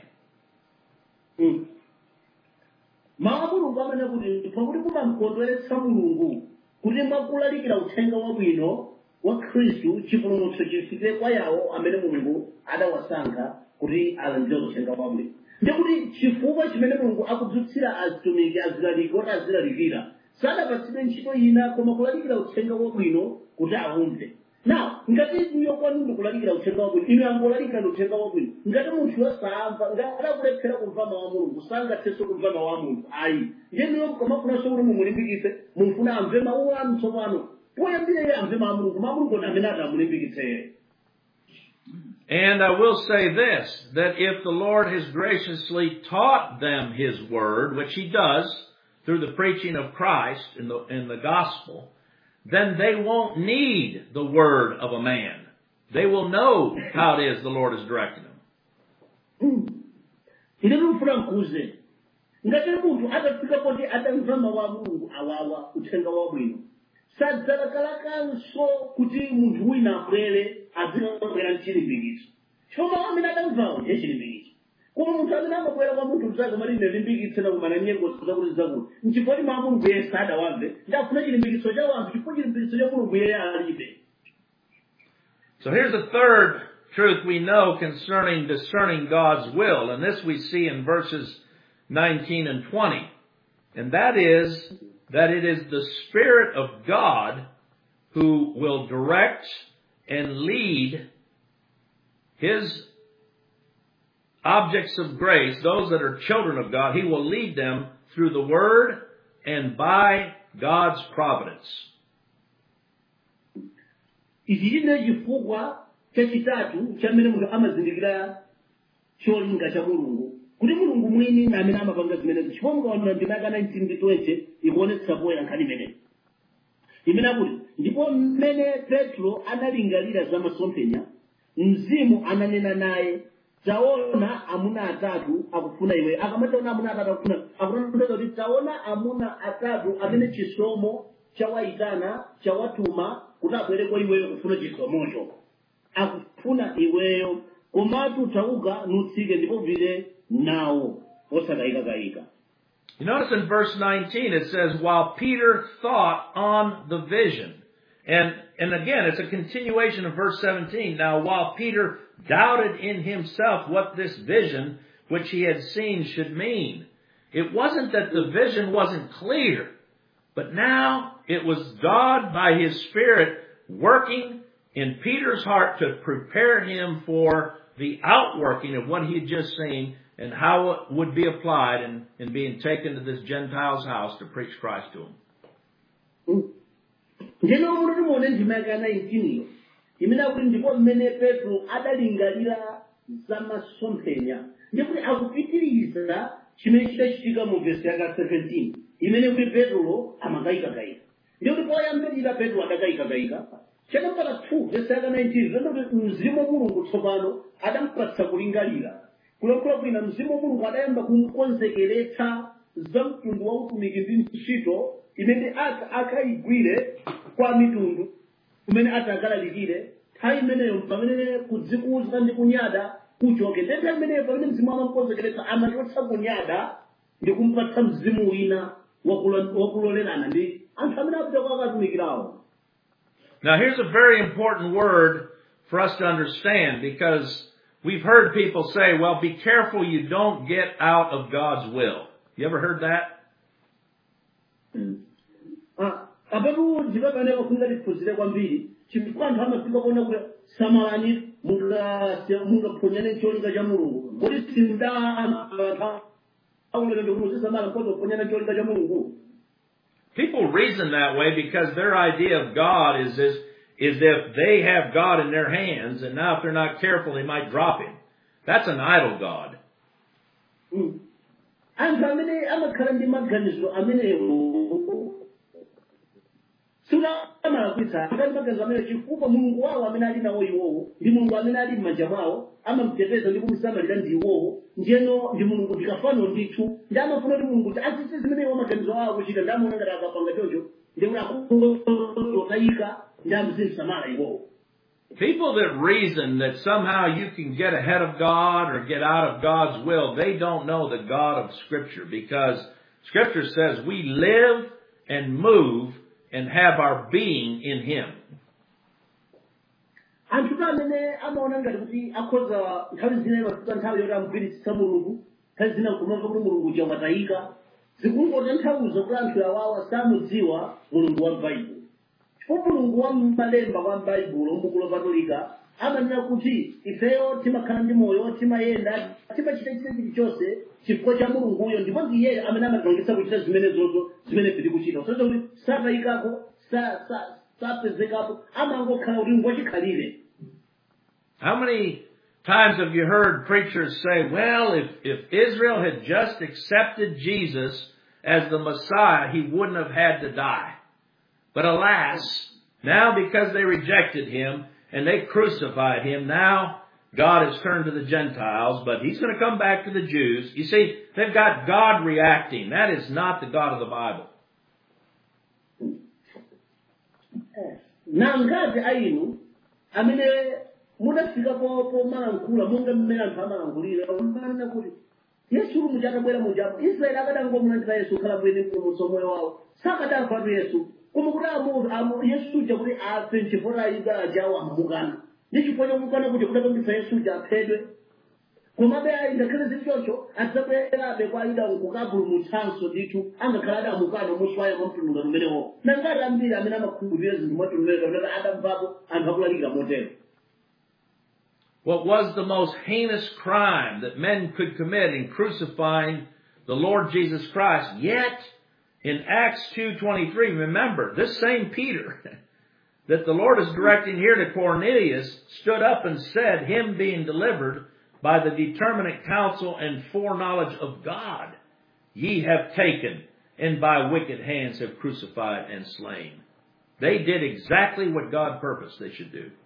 Mulungu amene kuti pakuti kumamkondweretsa Mulungu kuti mwakulalikira uthenga wabwino wa Khristu chipulumutso chifike kwa yawo amene Mulungu adawasankha kuti alandire uthenga wabwino. Ndikuti chifukwa chimene Mulungu akudzutsira atumiki azilaliki oti azilalikira sadapatsidwe ntchito ina koma kulalikira uthenga wabwino kuti aumve. Now ngati inuyo kwanu ndikulalikira uthenga wabwino inu angolalikira uthenga wabwino ngati munthu wasamva ngati akulephera kumva mawu a Mulungu sangathenso kumva mawu a munthu ayi ndinuyo komafunanso kuti mumulimbikitse mufuna amve mawu anu tsopano poyambirira amve mawu a Mulungu amene adamulimbikitsere. And I will say this, that if the Lord has graciously taught them His Word, which He does through the preaching of Christ in the gospel, then they won't need the word of a man. They will know how it is the Lord is directing them. Ine ndikufuna nkuze ngati munthu atafika poti atamva mawu a Mulungu awawa uthenga wabwino sadzalakalakanso kuti munthu wina abwere azimabwera mchilimbikitso chifukwa amene adamvawo ndiye chilimbikitso koma munthu amene amabwera kwa munthu mzake mati ine limbikitse nakumana nyengo zakuti zakuti nchifukwa kuti mawu a Mulungu yeye sadawamve ndafuna chilimbikitso cha wanthu chifukwa chilimbikitso cha Mulungu yeye alibe. So here's the third truth we know concerning discerning God's will, and this we see in verses 19 and 20. And that is that it is the Spirit of God who will direct and lead His objects of grace, those that are children of God. He will lead them through the Word and by God's providence. Ichi chine chifukwa chachitatu chamene munthu amazindikira cholinga cha Mulungu kuti Mulungu mwini na amene amapanga zimenezo chifukwa mukaona ndimaka 19:20 ikuonetsa poyera nkhani imeneyi imene akuti ndipo mmene Petro analingalira za masomphenya mzimu ananena naye taona amuna atatu akufuna iwe akamataona amuna atatu akufuna akutanthauza kuti taona amuna atatu amene chisomo chawayitana chawatuma kuti abwere kwa iweyo kufuna chisomocho akufuna iweyo komatu tauka nutsike ndipo vile nawo osakayikakayika. You notice in verse 19 it says, while Peter thought on the vision. And again, it's a continuation of verse 17. Now, while Peter doubted in himself what this vision which he had seen should mean, it wasn't that the vision wasn't clear, but now it was God by His Spirit working in Peter's heart to prepare him for the outworking of what he had just seen and how it would be applied in being taken to this Gentile's house to preach Christ to him. Njeno muno timuone ndima yake ya 19 yo imene akuti ndipo mmene Petro adalingalira za masomphenya ndikuti akupitiriza chimene chidachitika mu vesi yaka 17 imene kuti Petro amakayikakayika ndikuti poyambirira Petro adakayikakayika chakambala 2 vesi yaka 19 zenokuti mzimu wa Mulungu tsopano adampatsa kulingalira kulakula kwina mzimu wa Mulungu adayamba kumukonzekeretsa za mtundu wa utumiki ndi ntchito imene akayigwire kwa mitundu kumene akalalikire nthawi imeneyo pamene kudzikuza ndi kunyada kuchoke ndetha imeneyo pamene mzimu amamukonzekeretsa amachotsa kunyada ndi kumpatsa mzimu wina wakulolerana ndi anthu amene apita kwa akatumikirawo. Now here's a very important word for us to understand, because we've heard people say, well, be careful you don't get out of God's will. You ever heard that? Apatu ndipapane wafunga tiphunzire kwambiri chifukwa anthu amafika kuona kuti samalani mungaponyane cholinga cha Mulungu kuti People reason that way because their idea of God is if they have God in their hands, and now if they're not careful, they might drop him. That's an idol God. Anthu amene amakhala ndi maganizo amenewo amalakwitsa akati maganizo amene chifukwa Mulungu wawo amene ali nawo iwowo ndi Mulungu amene ali m'manja mwawo amamuteteza ndi kumusamalira ndi iwowo njeno ndi Mulungu ndikafano ndithu ndi amafuna kuti Mulungu kuti asise zimene iwo maganizo awo akuchita ndi amaona ngati akapanga choncho ndi kuti akutayika ndi amuzimsamala iwowo. People that reason that somehow you can get ahead of God or get out of God's will, they don't know the God of Scripture, because Scripture says we live and move and have our being in Him. Anthu amene amaona ngati kuti akhoza nthawi zina mafika nthawi yoti amugwiritsitsa Mulungu, nthawi zina kumamva kuti Mulungu uja watayika, zikungotanthauza kuti anthu awawa samudziwa Mulungu wa m'Baibulo. Chifukwa Mulungu wa m'Malemba wa m'Baibulo m'buku lopatulika amanena kuti ifeyo timakhala ndi moyo timayenda timachita chilichonse chifukwa cha Mulunguyo, ndipo ndiye amene amatipangitsa kuchita zimenezozo zimene tili kuchita sozo kuti satayikako sapezekapo amangokhala kuti ngochikhalire. How many times have you heard preachers say, well, if Israel had just accepted Jesus as the Messiah, he wouldn't have had to die. But alas, now because they rejected him and they crucified him, now God has turned to the Gentiles, but he's going to come back to the Jews. You see, they've got God reacting. That is not the God of the Bible. Nangazi ainu amene mudafika po malankhula monga mmene anthu amalankhulira umanena kuti Yesu mujatabwera mujapo Israeli akadangomulandira Yesu khala bwene mpulumutsi moyo wawo sakadafa Yesu koma kuti Yesu uja kuti afe nchifukwa iga ajawo amukana ndi chifukwa chomukana kuti kudapangitsa Yesu uja aphedwe komabe ayi ngakhale zilichoncho adzabwerabe kwa ida kukapulumutsanso ndithu angakhala adamukana muswayo kwa mtundu umenewo nangati ambiri amene amakhulupirira zinthu mwatundumezo kuti adamvapo anthu akulalikira motero. What was the most heinous crime that men could commit in crucifying the Lord Jesus Christ? Yet, in Acts 2:23, remember, this same Peter that the Lord is directing here to Cornelius stood up and said, him being delivered by the determinate counsel and foreknowledge of God, ye have taken, and by wicked hands have crucified and slain. They did exactly what God purposed they should do.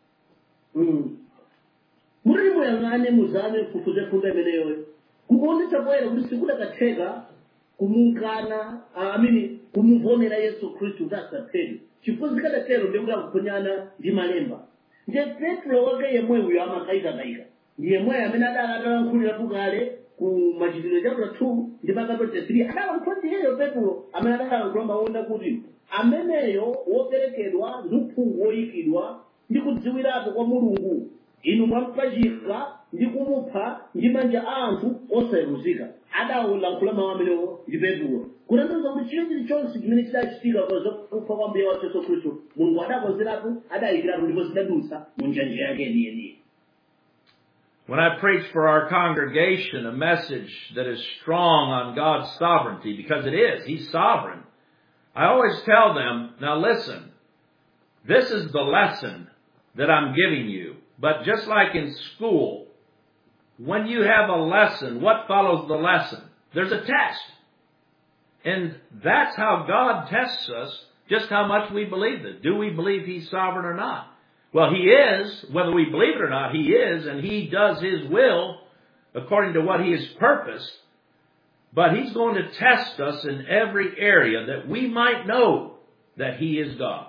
Muri muyangane muzame kufuze funda imeneyo kuonesa bwera kuti sikudakatheka kumukana kumuvomera Yesu Kristu tasaphedwe chifukwa zikadatero ndikuti akuponyana ndi malemba ndiye Petro wake yemwe uyo amakayikakayika ndiye mwe amene adalankhulira kale ku Machitidwe chapter 2 ndi mpaka 23 adalankhula ndiyeyo Petro amene adalankhula maona kuti ameneyo woperekedwa ndi uphungu woyikidwa ndi kudziwirapo kwa Mulungu inu mwampachika ndi kumupha ndi manja a anthu osaweruzika adalankhula mawu amenewo ndi Petro kutanthauza kuti chilichonse chimene chidachitika kufa kwa Mbuye wathu Yesu Khristu Mulungu adakonzeratu adayikiratu ndipo zidadutsa mu njanja yake yeniyeni. When I preach for our congregation a message that is strong on God's sovereignty, because it is, He's sovereign, I always tell them, now listen, this is the lesson that I'm giving you. But just like in school, when you have a lesson, what follows the lesson? There's a test. And that's how God tests us, just how much we believe it. Do we believe He's sovereign or not? Well, He is. Whether we believe it or not, He is. And He does His will according to what He has purposed. But He's going to test us in every area that we might know that He is God.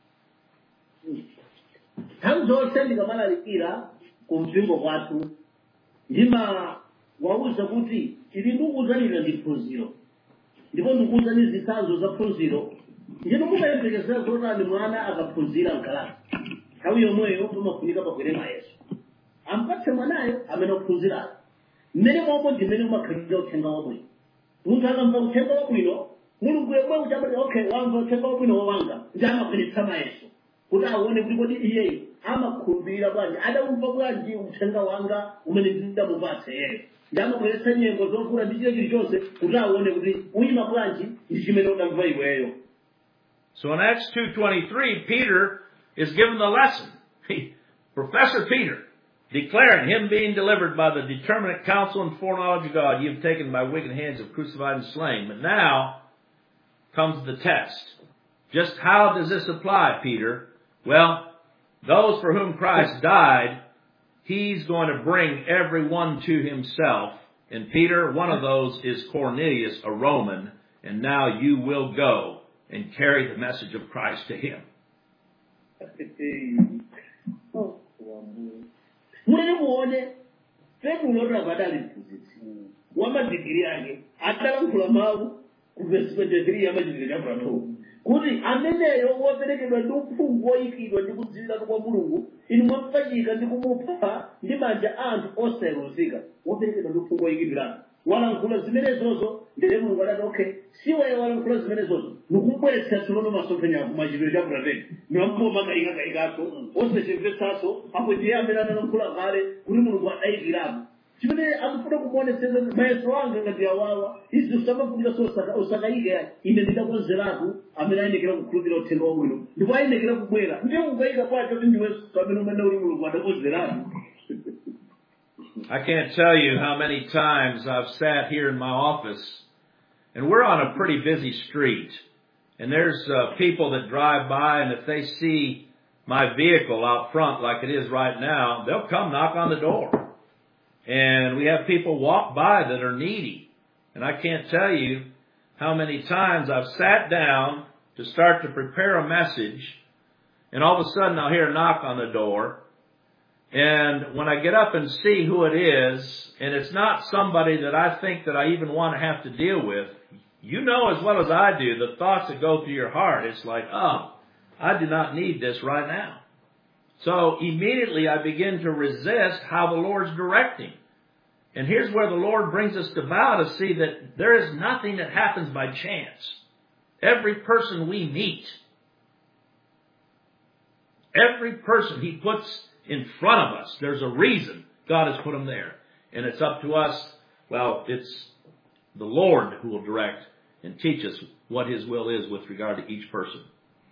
Nthawi zonse ndikamalalikira ku mpingo kwathu ndimawawuza kuti ili ndikuwuzanira ndi phunziro ndipo ndikuwuzani zitsanzo za phunziro ndinu mumayembekezera zotani mwana akaphunzira mkalasi nthawi yomweyo pamafunika pabwere mayeso ampatse mwanayo amene ophunzirayo mmene momwe ndimene umakhalira uthenga wabwino munthu akamva uthenga wabwino mulungu yemwe uchamati okay wamva uthenga wabwino wanga ndi amakhalitsa mayeso kuti aone kuti kodi iyeyo amakhulupirira bwanji adamva bwanji uthenga wanga umene ndidamupatse yeyo ndi amabweretsa nyengo zovula ndi chilichonse kuti aone kuti uyima bwanji ndi chimene udamva iweyo. So in Acts 2:23, Peter is given the lesson. Professor Peter, declaring him being delivered by the determinate counsel and foreknowledge of God, you have taken by wicked hands have crucified and slain. But now comes the test. Just how does this apply, Peter? Well, those for whom Christ died, He's going to bring everyone to Himself. And Peter, one of those is Cornelius, a Roman. And now you will go and carry the message of Christ to him. Mune muone Petro rabadali mphunzitsi wamadigiri yake atalankhula mawu ku verse 23 yamadigiri chapter 2 kuti ameneyo woperekedwa ndi uphungu woyikidwa ndi kudziwika kwa Mulungu inu mwapachika ndi kumupha ndi manja anthu osaweruzika woperekedwa ndi uphungu woyikidwa walankhula zimenezozo ndele Mulungu adati okay siwe walankhula zimenezozo ndikumbweretsa tsopano masomphenya kumachitidwe chapter 10 niwambo makayikakaikaso osechimvetsaso apo ndiye amene analankhula kale kuti Mulungu adayikirapo chimene akufuna kumuonetseza mayeso anga ngati awawa izi usamafunika usakayike ine ndidakonzeratu amene ayinekera kukhulupirira uthenga wabwino ndipo ayinekera kubwera ndiye ukayika kwacho kuti ndiwe amene umene uli Mulungu adakonzeratu. I can't tell you how many times I've sat here in my office, and we're on a pretty busy street, and there's people that drive by, and if they see my vehicle out front like it is right now, they'll come knock on the door. And we have people walk by that are needy. And I can't tell you how many times I've sat down to start to prepare a message, and all of a sudden I'll hear a knock on the door. And when I get up and see who it is, and it's not somebody that I think that I even want to have to deal with, you know as well as I do, the thoughts that go through your heart, it's like, oh, I do not need this right now. So immediately I begin to resist how the Lord's directing. And here's where the Lord brings us to bow to see that there is nothing that happens by chance. Every person we meet, every person He puts in front of us, there's a reason God has put them there. And it's up to us, well, it's the Lord who will direct and teach us what His will is with regard to each person.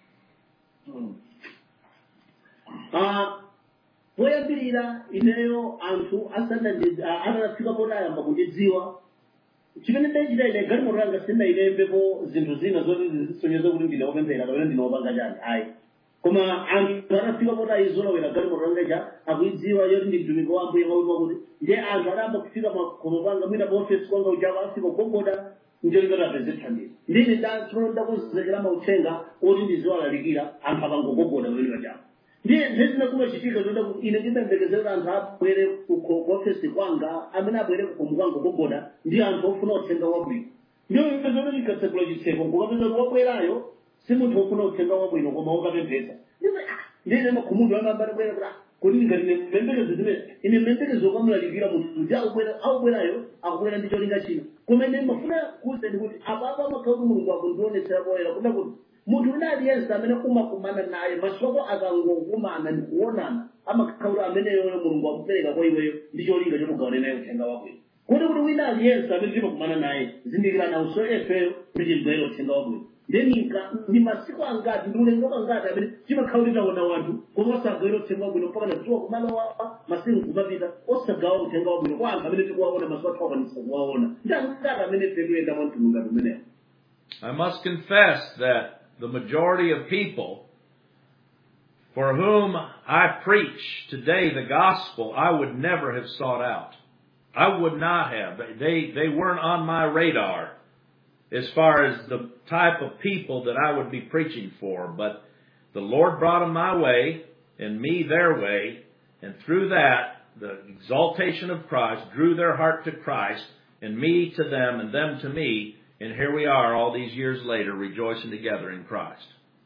Poyambirira ineyo anthu asanafika potayamba kundidziwa chimene ndachita ine galimoto langa sindinayilembepo zinthu zina zoti zisonyeza kuti ndine wopemphera kapena ndine wopanga chani ayi koma anthu anafika potayizolowera galimoto langaja akuidziwa yoti ndi mtumiki wa Ambuye mawuwa kuti ndiye anthu adayamba kufika makhomo panga mwina pa ofesi kwanga uchapa afika kugogoda njolikati apeze thandizo ndine ndakonzekera mauthenga oti ndiziwalalikira anthu akangogogoda kulima chapa ndiye ndezina kumachitika zoda kuti ine ndimembekezera anthu abwere ku ofesi kwanga amene abwere kukhomo kwanga kugogoda ndi anthu ofuna uthenga wabwino ndiyo ipezona ndikatsekula chitseko kukapeza wabwerayo si munthu ofuna uthenga wabwino koma ukapembedza ndine makhumudu amambala bwera kuti ngati nemembekezo zimene ine membekezo kwamulalikira munthu ndi akubwerayo akubwera ndi cholinga china koma ine mafuna kuwuzeni kuti apapa amakhala kuti Mulungu akundionetsera poyera kuda kuti munthu wina aliyense amene umakumana naye masoko akangokumana ndi kuonana amakhala kuti ameneyo Mulungu akupereka kwa iweyo ndi cholinga chokugawana naye uthenga wabwino kuti wina aliyense amene timakumana naye zindikira nawonso efeyo kuti timbwere uthenga wabwino Then ni masiku angati ndi ulendo angati amene timakhaulira ona wanthu koma osagaira uthenga wabwino mpaka nadzuwa kumalo wa masiku kumapita osagawa uthenga wabwino kwa anthu amene tikuwaona maso athu akwanisa kuwaona ndi angati amene tikuyenda mwa mtundu ngati umenewo. I must confess that the majority of people for whom I preach today the gospel, I would never have sought out. I would not have. They weren't on my radar as far as the type of people that I would be preaching for. But the Lord brought them my way and me their way. And through that, the exaltation of Christ drew their heart to Christ and me to them and them to me. And here we are all these years later rejoicing together in Christ.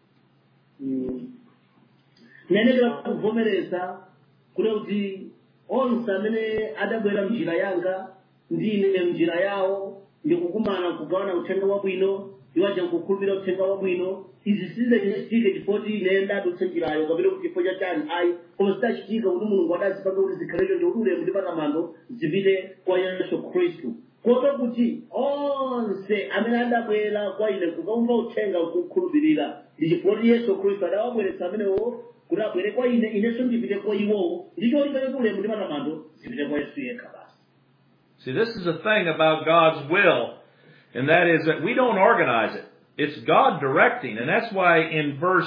Nenekera kuvomereza kuti onse amene adabwera mnjira yanga ndine mnjira yawo ndikukumana kugawana uthenga wabwino iwaja kukhulupirira uthenga wabwino izi sizachitike chifukwa ine ndadutsa njirayo kapena kuti chifukwa cha chani ayi koma zidachitika kuti mulungu adazipanga kuti zikhalecho ndi ulemu ndi matamando zipite kwa Yesu Khristu kotero kuti onse amene adabwera kwa ine kukamva uthenga kukhulupirira ndi chifukwa kuti Yesu Khristu adawabweretsa amenewo kuti abwere kwa ine inenso ndipite kwa iwowo ndicho limene ulemu ndi matamando zipite kwa Yesu yekha basi. See, this is the thing about God's will, and that is that we don't organize it. It's God directing, and that's why in verse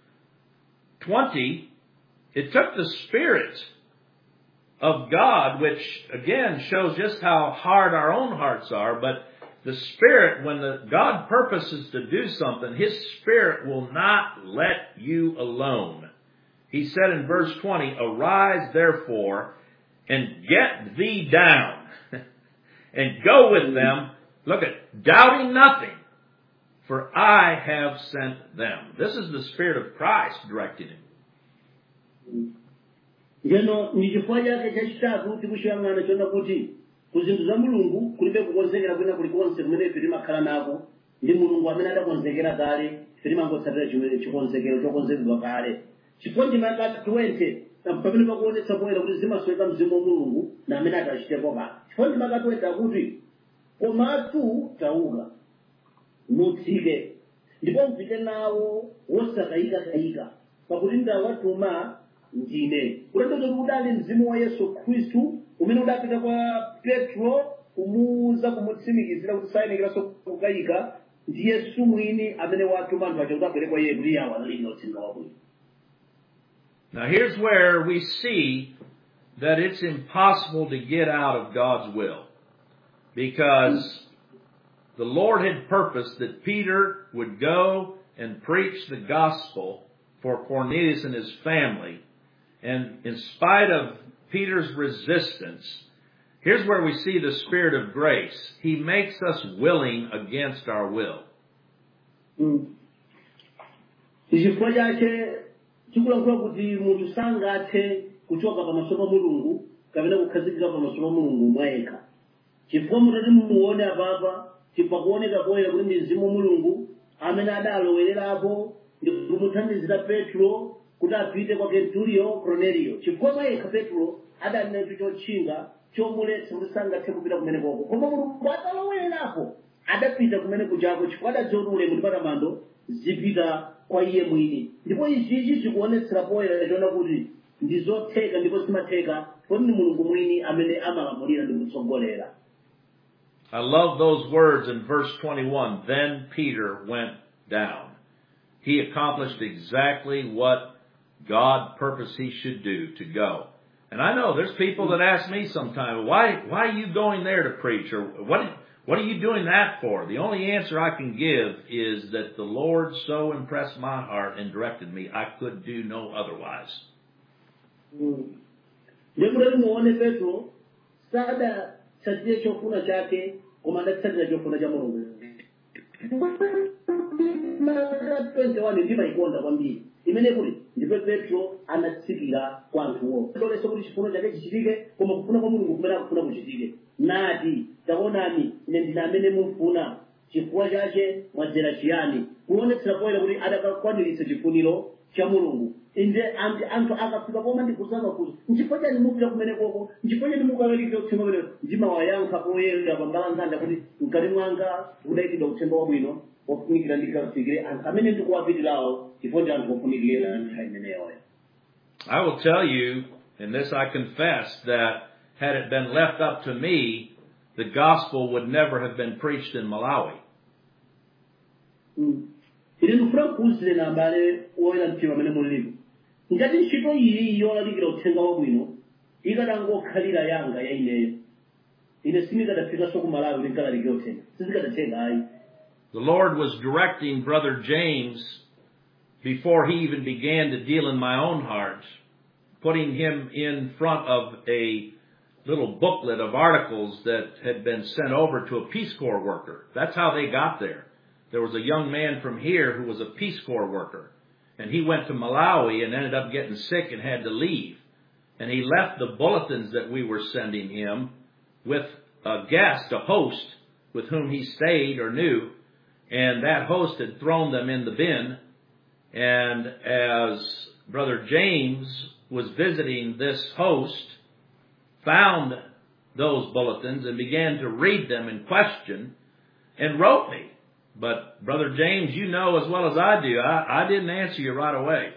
20, it took the Spirit of God, which again shows just how hard our own hearts are, but the Spirit, when God purposes to do something, His Spirit will not let you alone. He said in verse 20, "Arise therefore and get thee down and go with them," look at, "doubting nothing, for I have sent them." This is the Spirit of Christ directing him. Njeno ni chifukwa chake chachitatu tikuchiyang'ana chona kuti kuzinthu za mulungu kulibe kukonzekera kwina kulikonse kumene ife timakhala nako ndi mulungu amene adakonzekera kale ife timangotsatira chikonzekero chokonzedwa kale. Chifukwa ndimaka 20 pamene pakuonetsa poyera kuti zimasweka mzimu wa mulungu na amene atachitepo kale. Chifukwa ndimaka 20 akuti komatu tauka mutsike ndipo mupite nawo wosakayikakayika pakuti ndawatuma ndine. Kutanthauza kuti ali mzimu wa Yesu Khristu umene udapita kwa Petro kumuwuza kumutsimikizira kuti sayenekeranso kukayika ndi Yesu mwini amene watuma anthu aja kuti abwere kwa iye kuti yawo analinga uthenga wabwino. Now here's where we see that it's impossible to get out of God's will, because the Lord had purposed that Peter would go and preach the gospel for Cornelius and his family. And in spite of Peter's resistance, here's where we see the Spirit of grace. He makes us willing against our will. Chifukwa chake chikulankhula kuti munthu sangathe kuchoka pamaso pa mulungu kapena kukhazikika pamaso pa mulungu mwayekha. Chifukwa mutati muone apapa chipakuoneka poyera kuti ndi mzimu wa mulungu amene adalowererapo ndi kumuthandizira Petro kuti apite kwa Kenturiyo Cornelio. Chifukwa mwayekha Petro adanena chotchinga chomuletsa kuti sangathe kupita kumene koko. Koma mulungu atalowererapo adapita kumene kujako chifukwa adadziwa kuti ulemu ndi matamando zipita kwa iye mwini. Ndipo ichi chikuonetsera poyera chona kuti ndizotheka ndipo simatheka kuti ndi mulungu mwini amene amalamulira ndi kutsogolera. I love those words in verse 21. Then Peter went down. He accomplished exactly what God purposed he should do, to go. And I know there's people that ask me sometimes, why are you going there to preach? Or what are you doing that for? The only answer I can give is that the Lord so impressed my heart and directed me, I could do no otherwise. Petro sada tsatire chofuna chake koma ndatsatira chofuna cha mulungu. Ndima ikonda kwambiri imene kuti ndipo Petro anatsikira kwa anthuwo. Ndolesa kuti chifuno chake chichitike koma kufuna kwa mulungu kumene akufuna kuchitike. Nati taonani ine ndine amene mumfuna chifukwa chake mwadzera chiyani kuonetsera poyera kuti adakakwaniritsa chifuniro cha mulungu. Inde anthu akafika poma ndikusama kuti nchifukwa chani mupita kumene koko nchifukwa chani mukalalika uthenga wabwino ndimawayankha poyera pambalanganda kuti mkati mwanga udayikidwa uthenga wabwino ofunikira ndikafikire anthu amene ndikuwapitirawo chifukwa ndi anthu ofunikira nthawi imeneyoyo. I will tell you, and this I confess, that had it been left up to me, the gospel would never have been preached in Malawi. Ine ndikufuna kuwuzire na abale oyera mtima amene mulipo. Ngati ntchito iyi yolalikira uthenga wabwino ikanangokhalira yanga ya ineyo, ine sindikadafikanso ku Malawi ndikalalikira uthenga, sizikadatenga ayi. The Lord was directing Brother James before he even began to deal in my own heart, putting him in front of a little booklet of articles that had been sent over to a Peace Corps worker. That's how they got there. There was a young man from here who was a Peace Corps worker, and he went to Malawi and ended up getting sick and had to leave. And he left the bulletins that we were sending him with a guest, a host, with whom he stayed or knew, and that host had thrown them in the bin. And as Brother James was visiting this host, found those bulletins and began to read them and question, and wrote me. But Brother James, you know as well as I do, I didn't answer you right away.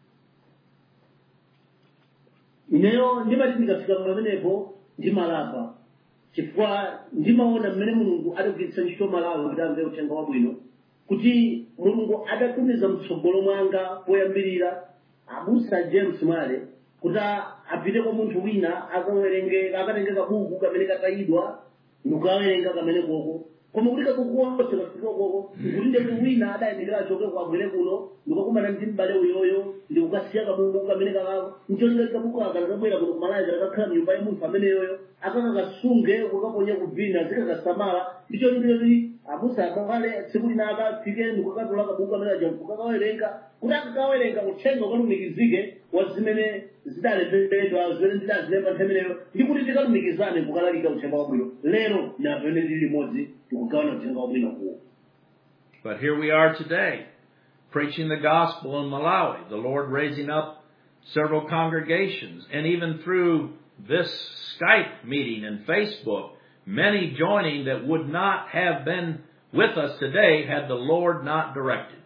Ineyo ndimati ndikafika pamenepo ndimalapa chifukwa ndimaona mmene Mulungu adagwiritsa ntchito Malawi kuti amve uthenga wabwino, kuti Mulungu adatumiza mtsogolo mwanga poyambirira abusa James Male kuti apite kwa munthu wina akatenge kabuku kamene katayidwa ndikukawerenga kamene koko. Koma kuti kakukuwonse kafika koko kuti ndi wina adayendekera achoke kwabwere kuno ndikukumana ndi m'bale uyoyo ndikukasiya kabuku kamene kakako ncholinga kabuku akakabwera kuno kumalawi kakakhala mnyumba ya munthu ameneyoyo akakasunge kukaponya kubvina zikakasamala ndicho ndiyoti abusa akakale tsiku lina akafike ndikukatola kabuku kamene aja kukakawerenga kuti akakawerenga uthenga ukalumikizike wa zimene zidalembedwa zimene ndidazilemba nthawi imeneyo ndi kuti tikalumikizane kukalalika uthenga wabwino. Lero napene ndili limodzi tikugawana uthenga wabwino kuwo. But here we are today, preaching the gospel in Malawi, the Lord raising up several congregations, and even through this Skype meeting and Facebook, many joining that would not have been with us today had the Lord not directed.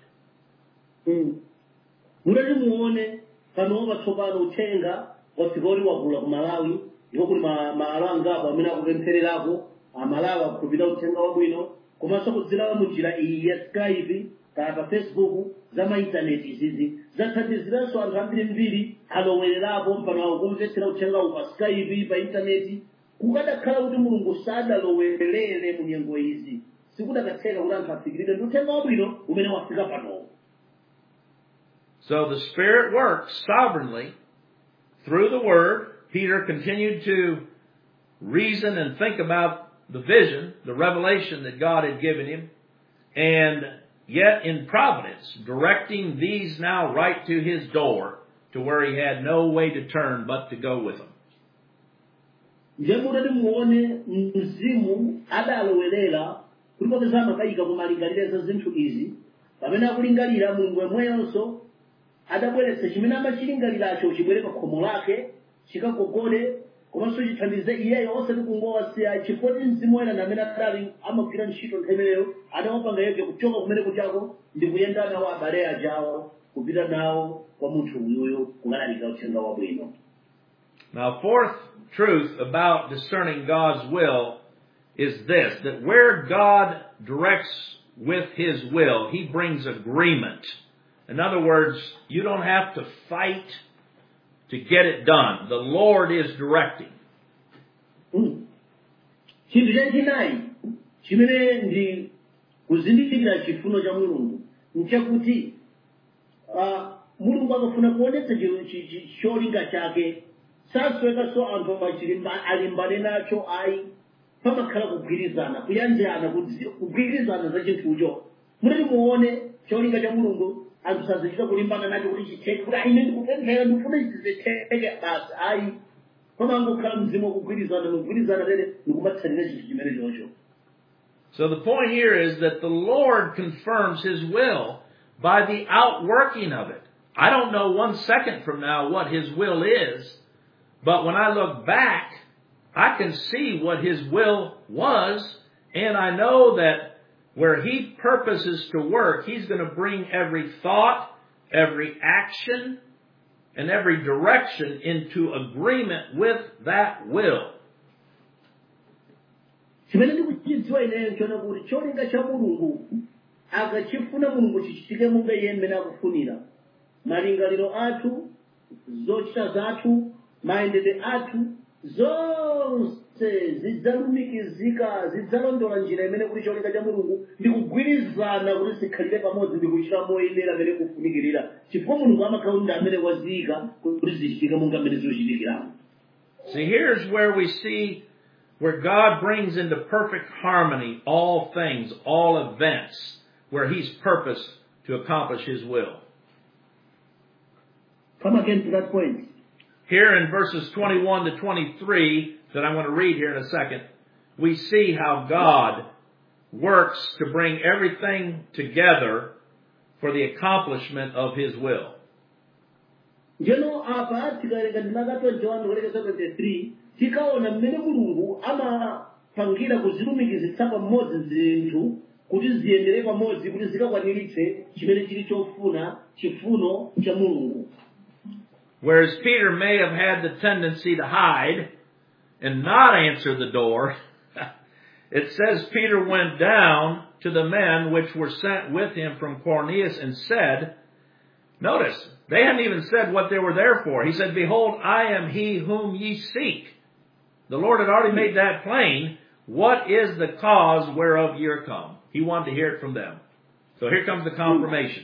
Murati muone panopa tsopano uthenga wafika uli wakula ku Malawi, ndipo kuli malo angapo amene akupemphererako amalawi akupita uthenga wabwino, komanso kudzilawa munjira iyi ya Skype pa Facebook za maintaneti izizi zathandiziranso anthu ambirimbiri alowererapo mpano akumvetsera uthenga pa Skype pa intaneti. Kukadakhala kuti Mulungu sadalowerere mu nyengo izi sikudakatheka kuti anthu afikirire ndi uthenga wabwino umene wafika panowo. So the Spirit works sovereignly through the Word. Peter continued to reason and think about the vision, the revelation that God had given him, and yet in providence, directing these now right to his door, to where he had no way to turn but to go with them. Njemurati muone mzimu adalowerera kuti popeza amakayika kumalingalira za zinthu izi pamene akulingalira Mulungu yemweyonso adabweretsa chimene amachilingaliracho chibwere pa khomo lake chikagogole komanso chithandize iyeyo osati kungowasiya chifukwa mzimu woyera amene adali amagwira ntchito nthawi imeneyo adawapanga yeke kuchoka kumene kuchako ndi kuyenda nawo abale ajawo kupita nawo kwa munthu uyuyo kukalalika uthenga wabwino. Now, fourth truth about discerning God's will is this, that where God directs with His will, He brings agreement. In other words, you don't have to fight to get it done. The Lord is directing. Chinthu chachinayi chimene ndi kuzindikira chifuno cha Mulungu nchakuti Mulungu akafuna kuonetsa cholinga chake sasweka anthu alimbane nacho ayi pamakhala kugwirizana kuyanjana kugwirizana za chinthucho. Mutati muone cholinga cha Mulungu anthu sazichita kulimbana nacho kuti chitheke kuti ine ndikupemphera ndifuna chizitheke basi ayi pamangokhala mzimu wakugwirizana lere ndikumatsalira chinthu chimene chocho. So the point here is that the Lord confirms His will by the outworking of it. I don't know 1 second from now what His will is, but when I look back, I can see what His will was, and I know that where He purposes to work, He's going to bring every thought, every action, and every direction into agreement with that will. chimene ndikuchidziwa ineyo nchona kuti cholinga cha mulungu akachifuna mulungu chichitike monga iye mmene akufunira, malingaliro athu, zochita zathu, mayendedwe athu zonse zidzalumikizika, zidzalondola njira imene kuti cholinga cha mulungu ndi kugwirizana kuti zikhalire pamodzi ndi kuchita moyenera amene kufunikirira, chifukwa mulungu amakhala ndi amene waziyika kuti zichitike monga mmene zochitikiramo. See, here's where we see where God brings into perfect harmony all things, all events, where He's purposed to accomplish His will. Come again to that point. Here in verses 21 to 23, that I'm going to read here in a second, we see how God works to bring everything together for the accomplishment of His will. Njeno apa tikawerenga ndimaka 21 kulekeza 23 tikaona mmene mulungu amapangira kuzilumikizitsa pamodzi zinthu kuti ziyendere pamodzi kuti zikakwaniritse chimene chili chofuna chifuno cha mulungu. Whereas Peter may have had the tendency to hide and not answer the door, it says Peter went down to the men which were sent with him from Cornelius and said, notice, they hadn't even said what they were there for. He said, behold, I am he whom ye seek. The Lord had already made that plain. What is the cause whereof ye are come? He wanted to hear it from them. So here comes the confirmation.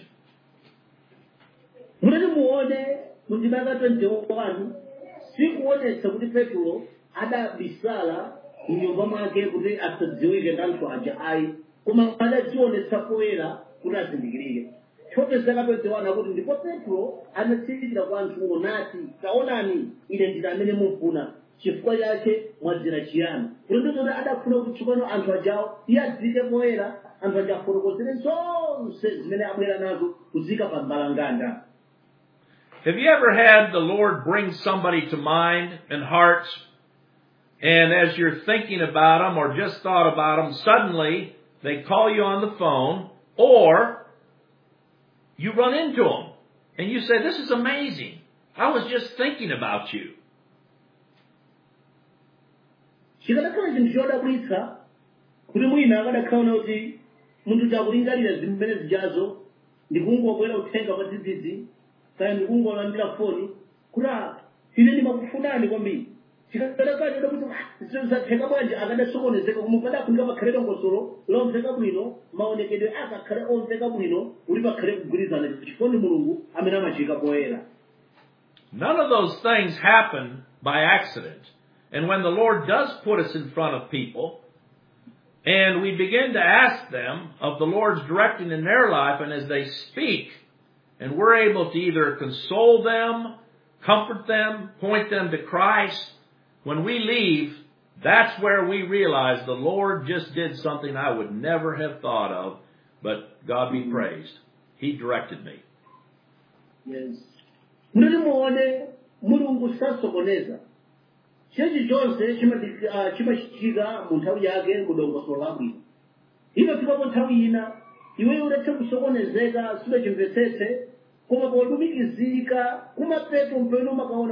Mundimaka 21 sikuonetsa kuti Petro adabisala mnyumba mwake kuti asadziwike ndi anthu aja ayi, koma adachionetsa poyera kuti azindikirire. Chopezeka 21 kuti ndipo Petro anatsindikira kwa anthuwo nati, taonani ine ndine amene mufuna, chifukwa chake mwadzera chiyani. Kuti adafuna kuti tsopano anthu ajawo iye adziwike poyera, anthu aja afotokozere zonse zimene abwera nazo kuzika pa mbalanganda. Have you ever had the Lord bring somebody to mind and heart, and as you're thinking about them or just thought about them, suddenly they call you on the phone, or you run into them, and you say, this is amazing. I was just thinking about you. Chikadakhala chinthu chodabwitsa kuti mwina akadakhala kuti munthu chakulingalira zimene zijazo ndikungobwera uthenga padzidzidzi kaya ndikungolandira foni kuti ine ndimakufunani kwambiri. Chikadakhala kuti zatheka bwanji akadasokonezeka koma padafunika pakhale dongosolo lomveka bwino, maonekedwe akakhale omveka bwino kuti pakhale kugwirizana chifukwa ndi mulungu amene amachika poyera. None of those things happen by accident. And when the Lord does put us in front of people, and we begin to ask them of the Lord's directing in their life, and as they speak, and we're able to either console them, comfort them, point them to Christ, when we leave, that's where we realize the Lord just did something I would never have thought of, but God be praised. He directed me. Yes. Muri muone mulungu sasokoneza. Chechi chonse chimachitika mu nthawi yake mudongosolo labwino. Imafika pa nthawi ina iweyo udatha kusokonezeka sudachimvetsetse, koma polumikizika kumapeto mpeno makaona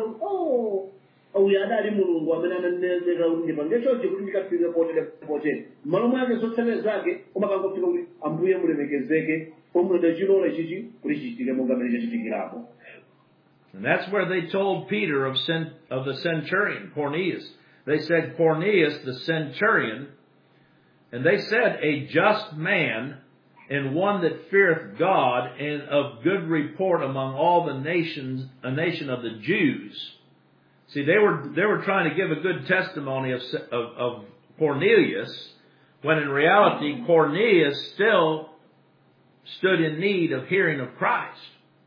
uyu adali mulungu amene ananeneka kuti ndipange chonse kuti ndikafike potere. M'malo mwake zotsatira zake umakangofika kuti ambuye mulemekezeke pomwe ndachilola chichi kuti chichitike monga mmene chachitikirapo. And that's where they told Peter of the centurion, Cornelius. They said, Cornelius, the centurion, and they said, a just man, and one that feareth God, and of good report among all the nations, a nation of the Jews. See, they were trying to give a good testimony of Cornelius, when in reality Cornelius still stood in need of hearing of Christ.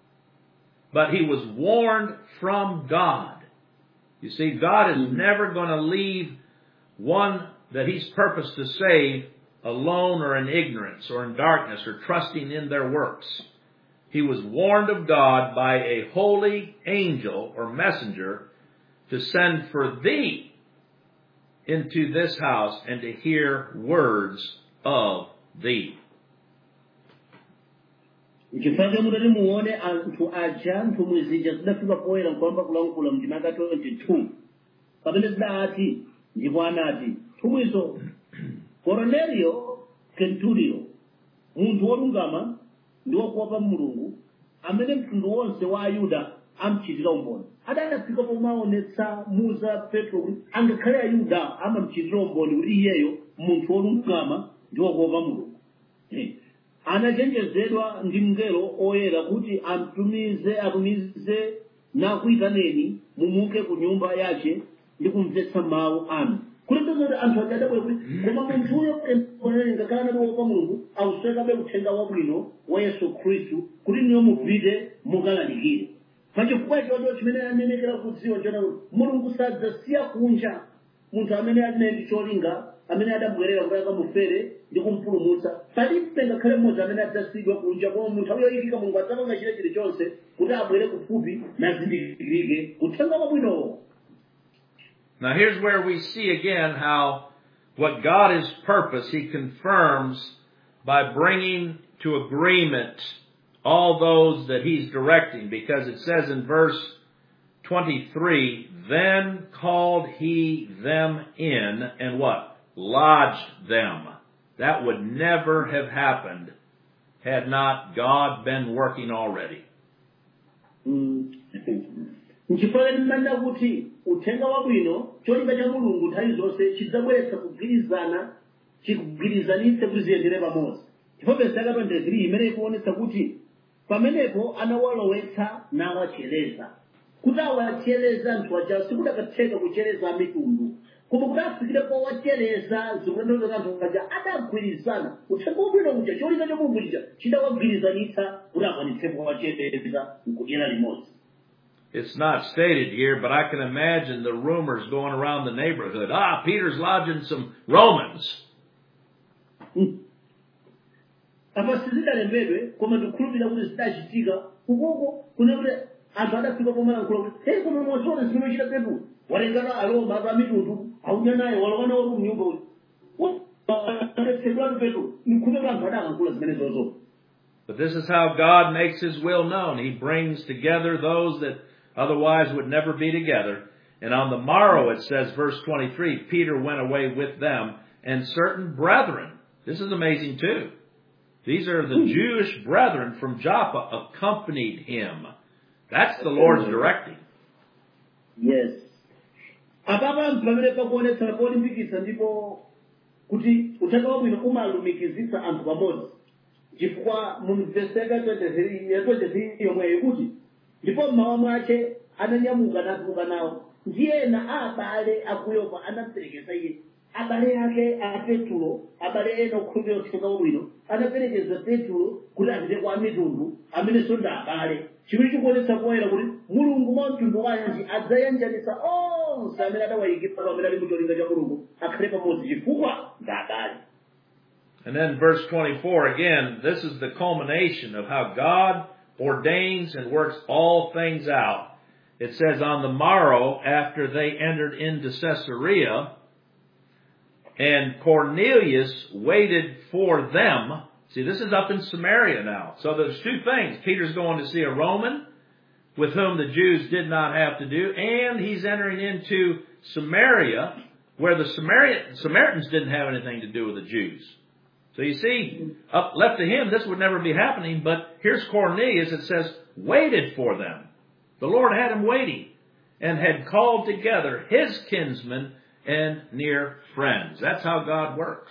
But he was warned from God. You see, God is never going to leave one that He's purposed to save alone or in ignorance or in darkness or trusting in their works. He was warned of God by a holy angel or messenger to send for thee into this house and to hear words of thee. Chifukwa mutati muone anthu aja nthumwi zija zidafika poyera nkuyamba kulankhula mchimaka 22 pamene zidati ndipo anati nthumwizo Cornelio Kentulio munthu wolungama ndi wokuopa Mulungu amene mtundu wonse wa Ayuda amchitira umboni adafika pomaonetsa muza Petro kuti angakhale Ayuda amamchitira umboni kuti iyeyo munthu wolungama ndi wokuopa Mulungu. Anachenjezedwa ndi mngelo oyera kuti atumize nakuyitaneni mumuke ku nyumba yace ndi kumvetsa mawu anu. Kulembeza kuti anthu adabwera kuti koma munthuyo ngakhale anali wokuopa Mulungu auswekabe uthenga wabwino wa Yesu Khristu kuti niyo mupite mukalalikire. Pachifukwa ichocho chimene anenekera kudziwa chona kuti Mulungu sadzasiya kunja munthu amene ali ndi cholinga amene adabwerera kuti akamufere ndi kumpulumutsa. Palibe ngakhale mmodzi amene adzasidwa kunja koma munthu ayoyikika Mulungu adzapanga chilichonse kuti abwere kufupi nazindikirike uthenga wabwinowo. Now here's where we see again how what God has purposed, He confirms by bringing to agreement all those that He's directing. Because it says in verse 23, then called He them in and what? Lodged them. That would never have happened had not God been working already. Nchifukwa ndimanena kuti uthenga wabwino cholinga cha Mulungu nthawi zonse chidzabweretsa kugwirizana chikugwirizanitse kuti ziyendere pamodzi. Chifukwa verse 23 imene ikuonetsa kuti pamenepo anawalowetsa nawachereza. Kuti awachereza anthu aja sikudakatheka kuchereza mitundu. Koma kuti afikire powachereza zikutanthauza anthu aja adagwirizana uthenga wabwino uja cholinga cha Mulungu chija chidawagwirizanitsa kuti akwanitse powachereza n'kudyera limodzi. It's not stated here, but I can imagine the rumors going around the neighborhood. Peter's lodging some Romans. Apa sizidalembedwe koma ndikukhulupirira kuti zidachitika ukoko kunekuti anthu adafika pomalankhula kuti hey koma mwasona zimene chita Petro walengana Aroma apa mitundu aunya naye walokana wali mnyumba uti Petro nikukhulupirira anthu adalankhula zimene zozo. But this is how God makes His will known. He brings together those that otherwise would never be together. And on the morrow, it says, verse 23, Peter went away with them, and certain brethren. This is amazing too. These are the Jewish brethren from Joppa accompanied him. That's the Lord's directing. Yes. Apapa mpamene pakuonetsa polimbikitsa ndipo kuti uthenga wabwino umalumikizitsa anthu pamodzi. Chifukwa mu verse 23 yomwe ikuti ndipo mmawa mwache ananyamuka natuluka nawo ndiyena abale akuyopa anaperekeza iye abale ake a Petro abale ena okhulupirira uthenga wabwino anaperekeza Petro kuti apite kwa mitundu amene sonda abale chimene chikuonetsa poyera kuti Mulungu mwa mtundu wanji adzayanjanitsa onse amene adawayikira pamene ali mu cholinga cha Mulungu akhale pamodzi chifukwa ndi abale. And then verse 24, again, this is the culmination of how God ordains and works all things out. It says, on the morrow, after they entered into Caesarea, and Cornelius waited for them. See, this is up in Samaria now. So there's two things. Peter's going to see a Roman with whom the Jews did not have to do, and he's entering into Samaria where the Samaritans didn't have anything to do with the Jews. So you see, left to him, this would never be happening, but here's Cornelius, it says, waited for them. The Lord had him waiting and had called together his kinsmen and near friends. That's how God works.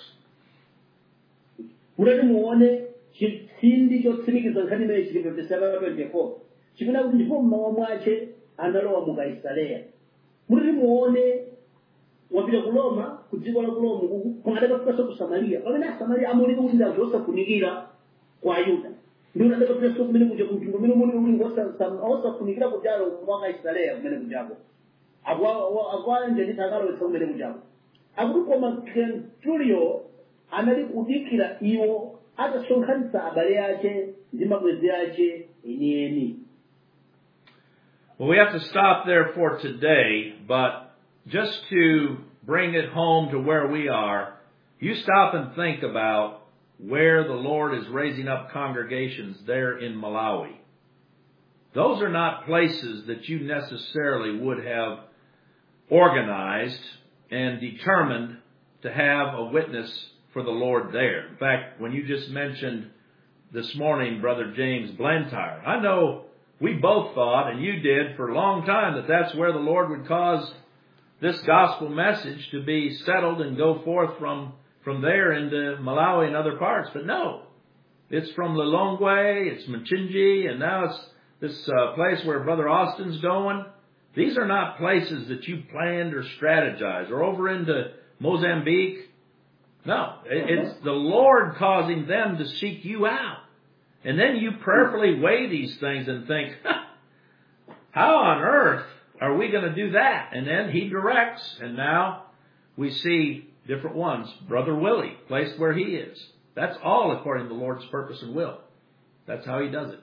Kuti muone chitsindi chotsimikiza nkhani imene chili pa verse 24. Chimene kuti ndipo mmawa mwache analowa mu Kaisareya. Kuti muone wapita ku Roma ku dziko la Roma koma adakafika ku Samaria. Pamene Samaria amaoneka kuti ndi osafunikira kwa Ayuda. Ndio adakafika kumene kuja kumtundu kumene muli osafunikira kujalo kwa Kaisareya kumene kujako. Akwa nje nditakalo kumene kujako. Akuti koma Kentulio anali kudikira iwo atasonkhanitsa abale ake ndi mabwenzi ake enieni. Well, we have to stop there for today, but just to bring it home to where we are, you stop and think about where the Lord is raising up congregations there in Malawi. Those are not places that you necessarily would have organized and determined to have a witness for the Lord there. In fact, when you just mentioned this morning, Brother James Blantyre, I know we both thought, and you did for a long time, that that's where the Lord would cause this gospel message to be settled and go forth from there into Malawi and other parts. But no, it's from Lilongwe, it's Mchinji, and now it's this place where Brother Austin's going. These are not places that you planned or strategized, or over into Mozambique. No, it's the Lord causing them to seek you out. And then you prayerfully weigh these things and think, how on earth are we going to do that? And then He directs, and now we see different ones. Brother Willie, placed where he is. That's all according to the Lord's purpose and will. That's how He does it.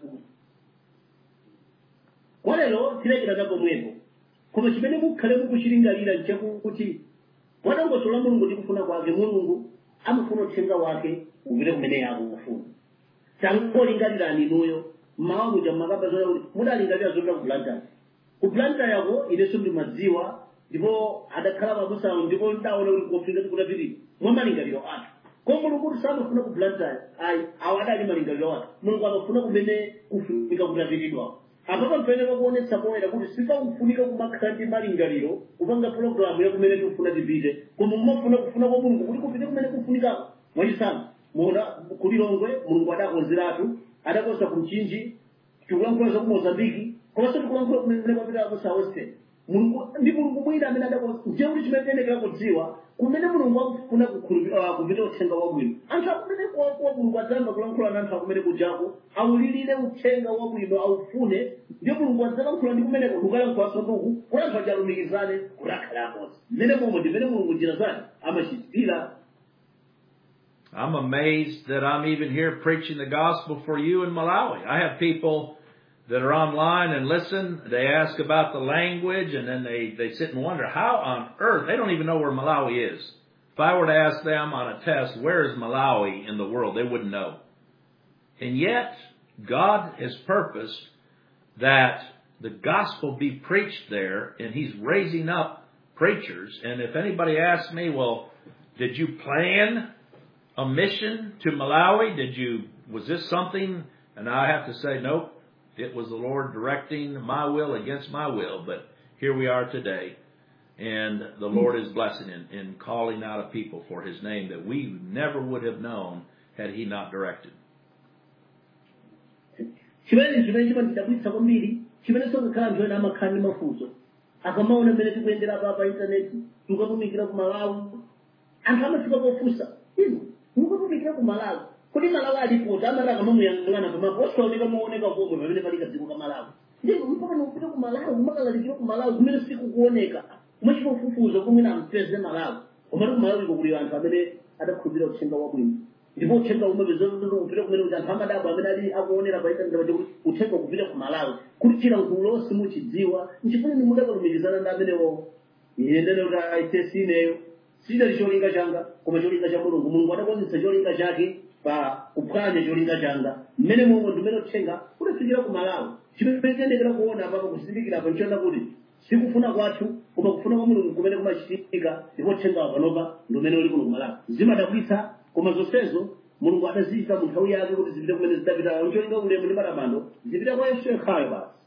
Walelo tilekera pomwepo koma chimene mukhale mukuchilingalira nchakuti watangotola Mulungu ndi kufuna kwake. Mulungu amafuna uthenga wake upite kumene akufuna. Tangolingalirani inuyo mmawa muja mmakapezera kuti mudalingalira zopita ku Blantyre yako ineso ndimadziwa, ndipo adakhala mabusa ndipo ndaona kuti kofika tikutapirira mwa malingaliro athu. Ko Mulungu kuti samafuna ku Blantyre, ayi awo adali malingaliro athu. Mulungu amafuna kumene kufika kutapiridwa. Apapa mpeneka kuonetsa poyera kuti sipakufunika kumakhala ndi malingaliro kupanga programu ya kumene tikufuna tipite, koma mumafuna kufuna kwa Mulungu kuti kupite kumene kufunikako. Mwachisanu muona ku Lilongwe Mulungu adakonzeratu, adakonza ku Mchinji, tikulankhula ku Mozambiki, komanso tikulankhula kumene kwapita ku Western. Mulungu ndi Mulungu mwina amene adakonza. Ndiye kuti chimene tiyenera kudziwa kumene Mulungu akufuna kupita uthenga wabwino. Anthu akumene kwa Mulungu adzayamba kulankhula na anthu akumene kujako awulilire uthenga wabwino awufune, ndiye Mulungu adzalankhula ndi kumene kukalankhulaso nduku kuti anthu ajalumikizane kulakhala amodzi. Mmene momwe ndimene Mulungu njira zake amachitira. I'm amazed that I'm even here preaching the gospel for you in Malawi. I have people that are online and listen. They ask about the language, and then they sit and wonder, how on earth? They don't even know where Malawi is. If I were to ask them on a test, where is Malawi in the world, they wouldn't know. And yet, God has purposed that the gospel be preached there, and He's raising up preachers. And if anybody asks me, well, did you plan a mission to Malawi? Was this something? And I have to say, nope. It was the Lord directing my will against my will. But here we are today. And the Lord is blessing in calling out a people for His name that we never would have known had He not directed. Chimene chimandidabwitsa kwambiri, chimene sokakhala anthu ena amakhala ndi mafunso. Akamaona mmene tikuyendera pa intaneti, tikukatumikira ku Malawi. Anthu amafika pofunsa, inu mukutumikira ku Malawi. Kodi Malawi alipo amara kamamuyang'ana pamaposto oneka muoneka komwe pamene pali kadziko ka Malawi. Ndipo mpaka nopita ku Malawi, kumakalalika ku Malawi kumene sikukuoneka. Muchipofufuza kumwina ampeze Malawi. Komatu ku Malawi kuli anthu amene adakhulupirira uthenga wabwino. Ndipo uthenga umapeza upita kumene kuti anthu amadabwa amene ali akuonera pa intaneti kuti uthenga kupita ku Malawi. Kuti chilankhulo lonse muchidziwa, nchifuna mudakalumikizana ndi amenewo. Iyendere kuti aite sineyo. Sidali cholinga changa, koma cholinga cha Mulungu. Mulungu adakonzitsa cholinga chake pa kuphwanya cholinga changa. Mmene momwe ndimene uthenga kudafikira ku Malawi. Chimene tiyendekera kuona papa kusindikira apa nchona kuti sikufuna kwathu koma kufuna kwa Mulungu kumene kumachitika, ndipo uthenga panopa ndimene uli kuno ku Malawi. Zimadabwitsa koma zonsezo Mulungu adaziyika mu nthawi yake kuti zipite kumene zidapita. Ncholinga ulemu ndi matamando zipita kwa Yesu yekhayo basi.